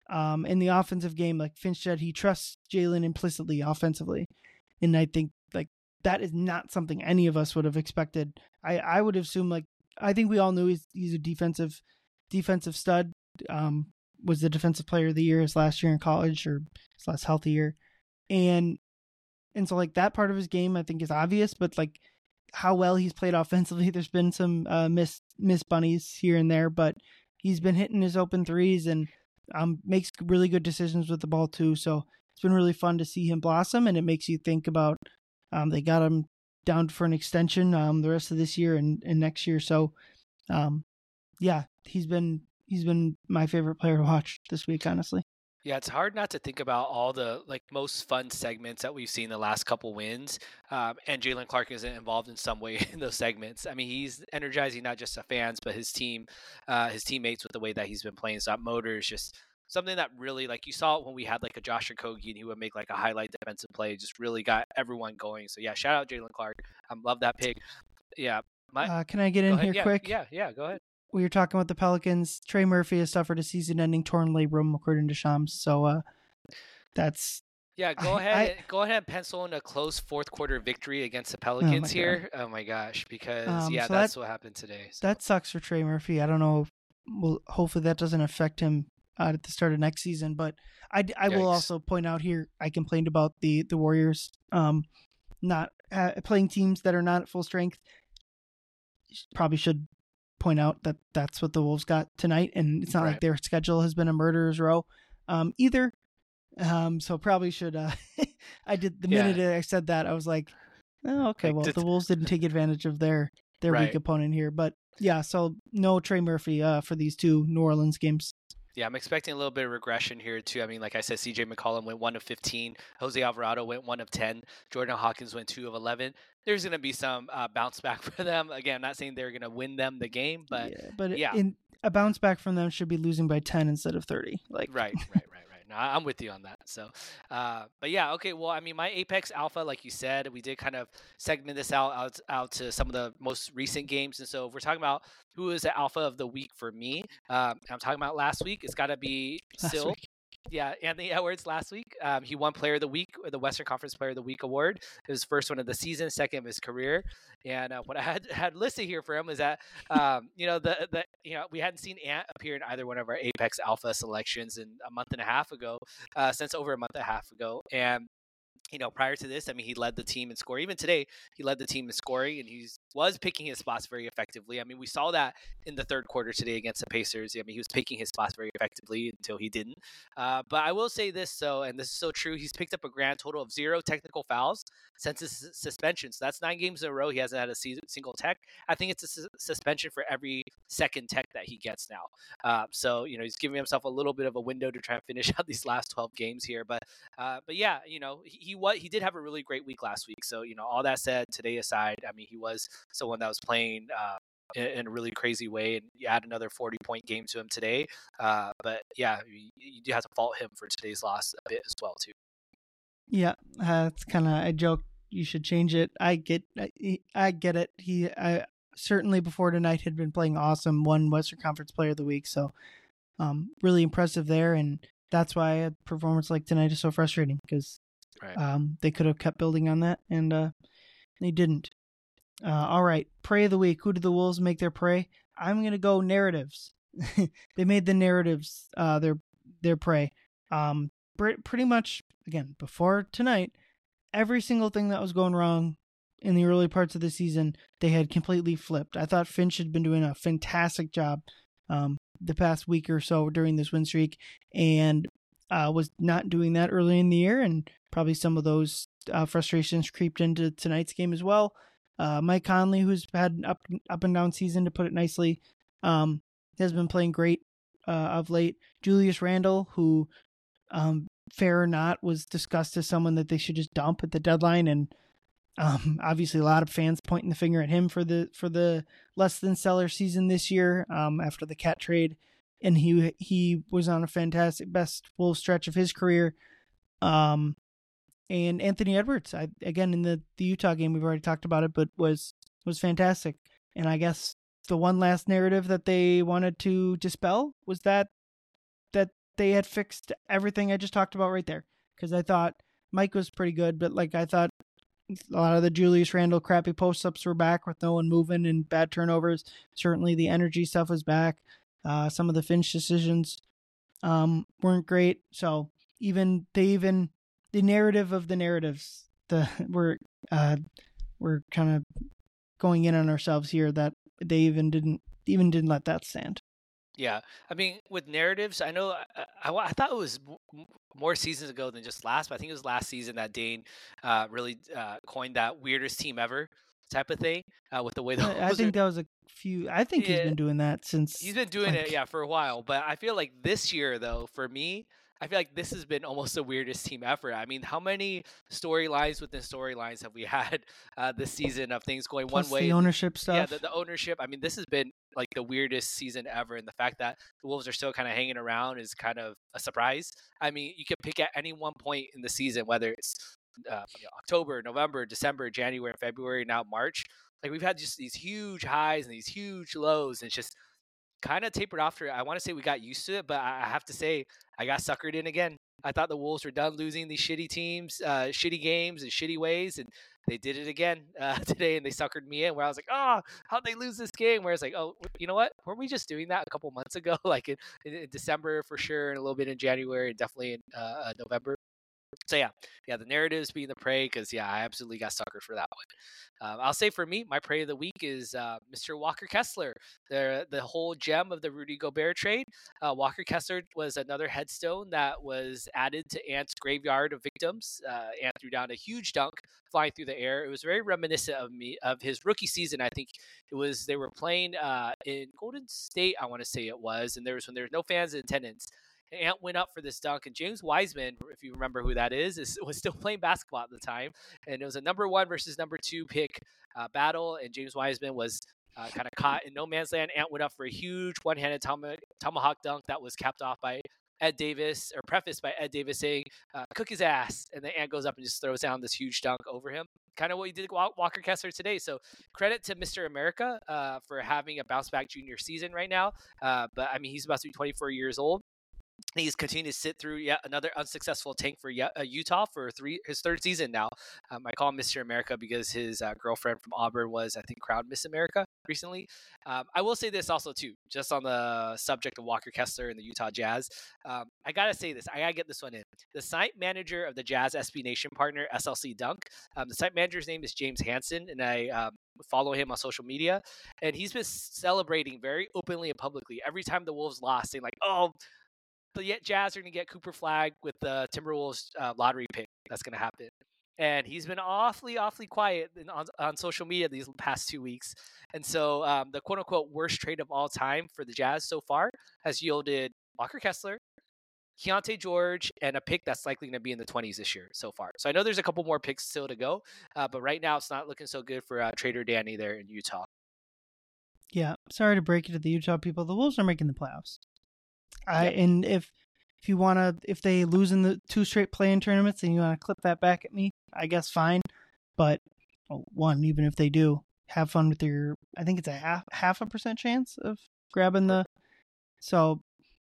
Speaker 1: Um, in the offensive game, like Finch said, he trusts Jalen implicitly offensively. And I think like that is not something any of us would have expected. I, I would assume like, I think we all knew he's, he's a defensive, defensive stud. Um, was the defensive player of the year his last year in college or his last healthy year. And, and so like that part of his game, I think is obvious, but like how well he's played offensively, there's been some uh, miss, miss bunnies here and there, but he's been hitting his open threes and um, makes really good decisions with the ball too. So it's been really fun to see him blossom, and it makes you think about um, they got him down for an extension um, the rest of this year and, and next year. So um, yeah, he's been he's been my favorite player to watch this week, honestly.
Speaker 2: Yeah, it's hard not to think about all the like most fun segments that we've seen the last couple wins, um, and Jalen Clark isn't involved in some way in those segments. I mean, he's energizing not just the fans, but his team, uh, his teammates with the way that he's been playing. So that motor is just something that really, like you saw it when we had like a Josh Okogie and he would make like a highlight defensive play, just really got everyone going. So yeah, shout out Jalen Clark. I um, love that pick. Yeah. My,
Speaker 1: uh, can I get in
Speaker 2: ahead.
Speaker 1: here
Speaker 2: yeah,
Speaker 1: quick?
Speaker 2: Yeah, yeah, go ahead.
Speaker 1: We were talking about the Pelicans. Trey Murphy has suffered a season-ending torn labrum, according to Shams. So uh, that's
Speaker 2: yeah. Go
Speaker 1: I,
Speaker 2: ahead,
Speaker 1: I,
Speaker 2: and, go ahead and pencil in a close fourth quarter victory against the Pelicans
Speaker 1: oh
Speaker 2: here. Oh my gosh, because
Speaker 1: um,
Speaker 2: yeah,
Speaker 1: so
Speaker 2: that's
Speaker 1: that,
Speaker 2: what happened today. So.
Speaker 1: That sucks for Trey Murphy. I don't know. If, well, hopefully that doesn't affect him uh, at the start of next season. But I, I will also point out here, I complained about the the Warriors um, not uh, playing teams that are not at full strength. Probably should point out that that's what the Wolves got tonight, and it's not
Speaker 2: right.
Speaker 1: like their schedule has been a murderer's row um, either. Um, so probably should. Uh, I did the minute yeah. I said that, I was like, oh, okay, like, well, the Wolves didn't take advantage of their their right. weak opponent here, but yeah. So no Trey Murphy uh, for these two New Orleans games.
Speaker 2: Yeah, I'm expecting a little bit of regression here too. I mean, like I said, C J McCollum went one of fifteen, Jose Alvarado went one of ten, Jordan Hawkins went two of eleven. There's going to be some uh, bounce back for them. Again, I'm not saying they're going to win them the game, but
Speaker 1: yeah, but
Speaker 2: yeah.
Speaker 1: In, a bounce back from them should be losing by ten instead of thirty. Like
Speaker 2: right, right, right, right. No, I'm with you on that. So, uh, but yeah, okay. Well, I mean, my Apex Alpha, like you said, we did kind of segment this out, out out to some of the most recent games. And so, if we're talking about who is the Alpha of the week for me, um, I'm talking about last week. It's got to be Sil. Yeah, Anthony Edwards last week. Um, he won Player of the Week, the Western Conference Player of the Week award. It was first one of the season, second of his career. And uh, what I had had listed here for him is that um, you know the the you know we hadn't seen Ant appear in either one of our Apex Alpha selections in a month and a half ago, uh, since over a month and a half ago, and. You know, prior to this, I mean, he led the team in scoring. Even today, he led the team in scoring, and he was picking his spots very effectively. I mean, we saw that in the third quarter today against the Pacers. I mean, he was picking his spots very effectively until he didn't. Uh, but I will say this, so, and this is so true, he's picked up a grand total of zero technical fouls since his suspension. So that's nine games in a row. He hasn't had a single tech. I think it's a su- suspension for every second tech that he gets now. Uh, so, you know, he's giving himself a little bit of a window to try and finish out these last twelve games here. But, uh, but yeah, you know, he, he what he did have a really great week last week. So, you know, all that said, today aside, I mean, he was someone that was playing uh, in, in a really crazy way, and you add another forty point game to him today. Uh, but yeah, you, you do have to fault him for today's loss a bit as well too.
Speaker 1: Yeah, uh, it's kind of I joke you should change it. I get, I, I get it. He I, certainly before tonight had been playing awesome. Won Western Conference Player of the Week, so um, really impressive there, and that's why a performance like tonight is so frustrating because. Right. Um, they could have kept building on that, and uh, they didn't. Uh, all right, Prey of the Week. Who did the Wolves make their prey? I'm going to go narratives. They made the narratives uh, their their prey. Um, pr- pretty much, again, before tonight, every single thing that was going wrong in the early parts of the season, they had completely flipped. I thought Finch had been doing a fantastic job um, the past week or so during this win streak, and uh, was not doing that early in the year, and probably some of those uh, frustrations creeped into tonight's game as well. Uh, Mike Conley, who's had an up, up and down season, to put it nicely, um, has been playing great uh, of late. Julius Randle, who, um, fair or not, was discussed as someone that they should just dump at the deadline, and um, obviously a lot of fans pointing the finger at him for the for the less than stellar season this year um, after the Cat trade, and he he was on a fantastic best full stretch of his career. Um, And Anthony Edwards, I, again, in the, the Utah game, we've already talked about it, but was was fantastic. And I guess the one last narrative that they wanted to dispel was that that they had fixed everything I just talked about right there. Because I thought Mike was pretty good, but like I thought a lot of the Julius Randle crappy post-ups were back with no one moving and bad turnovers. Certainly the energy stuff was back. Uh, some of the Finch decisions um, weren't great. So even they even the narrative of the narratives, the we're uh, we're kind of going in on ourselves here that they even didn't even didn't let that stand.
Speaker 2: Yeah, I mean, with narratives, I know I, I, I thought it was m- more seasons ago than just last, but I think it was last season that Dane uh, really uh, coined that weirdest team ever type of thing uh, with the way the
Speaker 1: I, I think that was a few. I think he's
Speaker 2: yeah,
Speaker 1: been doing that since
Speaker 2: he's been doing
Speaker 1: like,
Speaker 2: it, yeah, for a while. But I feel like this year, though, for me, I feel like this has been almost the weirdest team ever. I mean, how many storylines within storylines have we had uh, this season of things going
Speaker 1: plus
Speaker 2: one way?
Speaker 1: the ownership stuff.
Speaker 2: Yeah, the, the ownership. I mean, this has been like the weirdest season ever, and the fact that the Wolves are still kind of hanging around is kind of a surprise. I mean, you could pick at any one point in the season, whether it's uh, you know, October, November, December, January, February, now March. Like we've had just these huge highs and these huge lows, and it's just kind of tapered off. I want to say we got used to it, but I have to say I got suckered in again. I thought the Wolves were done losing these shitty teams, uh, shitty games, and shitty ways, and they did it again uh, today, and they suckered me in. Where I was like, "Oh, how'd they lose this game?" Where it's like, "Oh, you know what? Weren't we just doing that a couple months ago? Like in, in December for sure, and a little bit in January, and definitely in uh, November." So yeah, yeah, the narratives being the prey, because yeah, I absolutely got suckered for that one. Um, I'll say for me, my prey of the week is uh, Mister Walker Kessler, the the whole gem of the Rudy Gobert trade. Uh, Walker Kessler was another headstone that was added to Ant's graveyard of victims. Uh, Ant threw down a huge dunk flying through the air. It was very reminiscent of me of his rookie season. I think it was they were playing uh, in Golden State, I want to say it was, and there was when there was no fans in attendance. Ant went up for this dunk, and James Wiseman, if you remember who that is, is was still playing basketball at the time, and it was a number one versus number two pick uh, battle, and James Wiseman was uh, kind of caught in no man's land. Ant went up for a huge one-handed tom- tomahawk dunk that was capped off by Ed Davis, or prefaced by Ed Davis saying, uh, "Cook his ass," and then Ant goes up and just throws down this huge dunk over him. Kind of what he did Walker Kessler today. So credit to Mister America uh, for having a bounce back junior season right now. Uh, but I mean, he's about to be twenty-four years old. He's continued to sit through yet another unsuccessful tank for Utah for three his third season now. Um, I call him Mister America because his uh, girlfriend from Auburn was, I think, crowned Miss America recently. Um, I will say this also, too, just on the subject of Walker Kessler and the Utah Jazz. Um, I got to say this. I got to get this one in. The site manager of the Jazz S B Nation partner, S L C Dunk, um, the site manager's name is James Hansen, and I um, follow him on social media. And he's been celebrating very openly and publicly every time the Wolves lost, saying like, oh, the Jazz are going to get Cooper Flag with the Timberwolves uh, lottery pick. That's going to happen. And he's been awfully, awfully quiet in, on, on social media these past two weeks. And so um, the quote-unquote worst trade of all time for the Jazz so far has yielded Walker Kessler, Keontae George, and a pick that's likely going to be in the twenties this year so far. So I know there's a couple more picks still to go, uh, but right now it's not looking so good for uh, Trader Danny there in Utah.
Speaker 1: Yeah, sorry to break it to the Utah people. The Wolves are making the playoffs. I, yep. And if if you want to, if they lose in the two straight play-in tournaments and you want to clip that back at me, I guess fine. But well, one, even if they do, have fun with your. I think it's a half half a percent chance of grabbing the. So,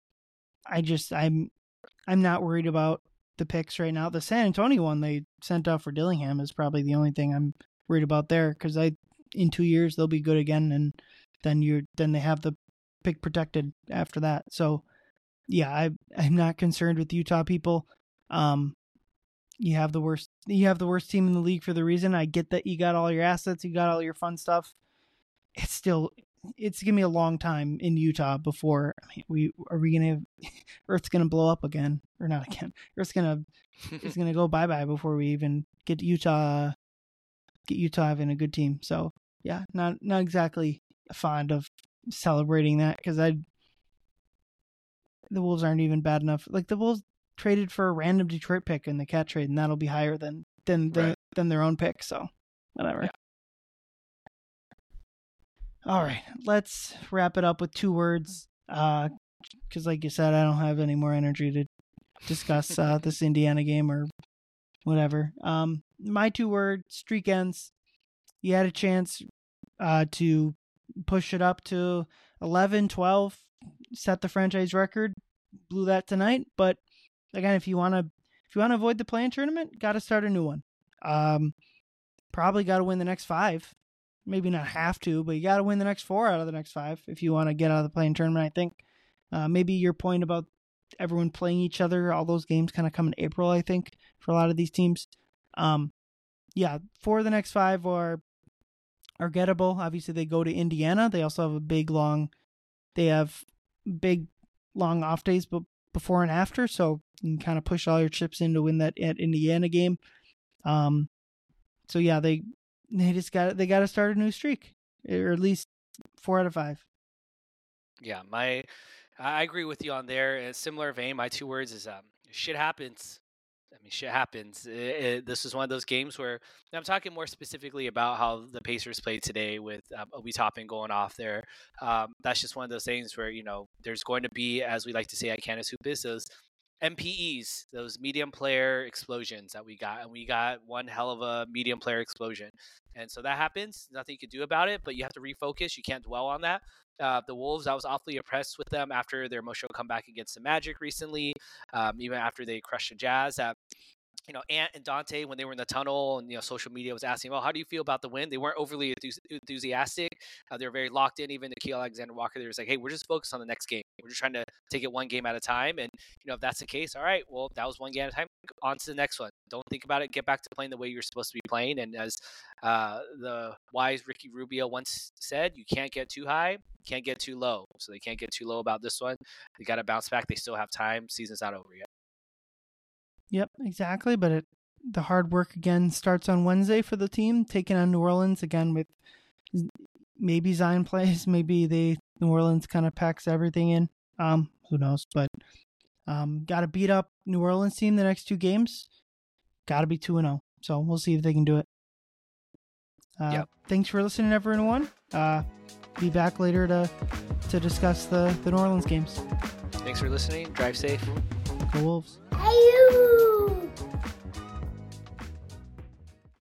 Speaker 1: I just I'm I'm not worried about the picks right now. The San Antonio one they sent out for Dillingham is probably the only thing I'm worried about there, because I in two years they'll be good again, and then you're then they have the pick protected after that. So. Yeah, I, I'm not concerned with Utah people. Um, you have the worst. You have the worst team in the league for the reason. I get that you got all your assets, you got all your fun stuff. It's still, it's gonna be a long time in Utah before I mean, we are we gonna. Earth's gonna blow up again, or not again. Earth's gonna, it's gonna go bye bye before we even get Utah, get Utah having a good team. So yeah, not not exactly fond of celebrating that, because I. The Wolves aren't even bad enough. Like the Wolves traded for a random Detroit pick in the cat trade, and that'll be higher than than than, right. than their own pick. So, whatever. Yeah. All right, let's wrap it up with two words. Uh, because like you said, I don't have any more energy to discuss uh, this Indiana game or whatever. Um, my two word streak ends. You had a chance uh to push it up to eleven, twelve. Set the franchise record, blew that tonight. But again, if you want to if you want to avoid the play-in tournament, got to start a new one. Um, probably got to win the next five. Maybe not have to, but you got to win the next four out of the next five if you want to get out of the play-in tournament. I think uh, maybe your point about everyone playing each other, all those games kind of come in April, I think, for a lot of these teams. Um, yeah, four of the next five are are gettable. Obviously, they go to Indiana. They also have a big, long, they have big, long off days but before and after, so you can kind of push all your chips in to win that at Indiana game. Um, so yeah, they they just got they got to start a new streak, or at least four out of five.
Speaker 2: Yeah, my I agree with you on there. In a similar vein, my two words is um, shit happens. I mean, shit happens. It, it, this is one of those games where I'm talking more specifically about how the Pacers played today with um, Obi Toppin going off there. Um, that's just one of those things where, you know, there's going to be, as we like to say at Canis Hoopus, those M P Es, those medium player explosions that we got. And we got one hell of a medium player explosion. And so that happens. Nothing you can do about it, but you have to refocus. You can't dwell on that. Uh, the Wolves, I was awfully impressed with them after their emotional comeback against the Magic recently, um, even after they crushed the Jazz. Uh, you know, Ant and Dante, when they were in the tunnel and, you know, social media was asking, well, how do you feel about the win? They weren't overly enthus- enthusiastic. Uh, they were very locked in. Even Nickeil Alexander-Walker, they were like, hey, we're just focused on the next game. We're just trying to take it one game at a time. And, you know, if that's the case, all right, well, that was one game at a time. On to the next one. Don't think about it. Get back to playing the way you're supposed to be playing. And as uh, the wise Ricky Rubio once said, you can't get too high, can't get too low. So they can't get too low about this one. They got to bounce back. They still have time. Season's not over yet.
Speaker 1: Yep, exactly. But it, the hard work again starts on Wednesday for the team, taking on New Orleans again with maybe Zion plays, maybe they New Orleans kind of packs everything in. Um, who knows? But um, got to beat up New Orleans team the next two games. Got to be two and zero. So we'll see if they can do it. Uh,
Speaker 2: yep.
Speaker 1: Thanks for listening, everyone. Uh, be back later to to discuss the the New Orleans games.
Speaker 2: Thanks for listening. Drive safe.
Speaker 1: Go Wolves.
Speaker 3: Hey, you.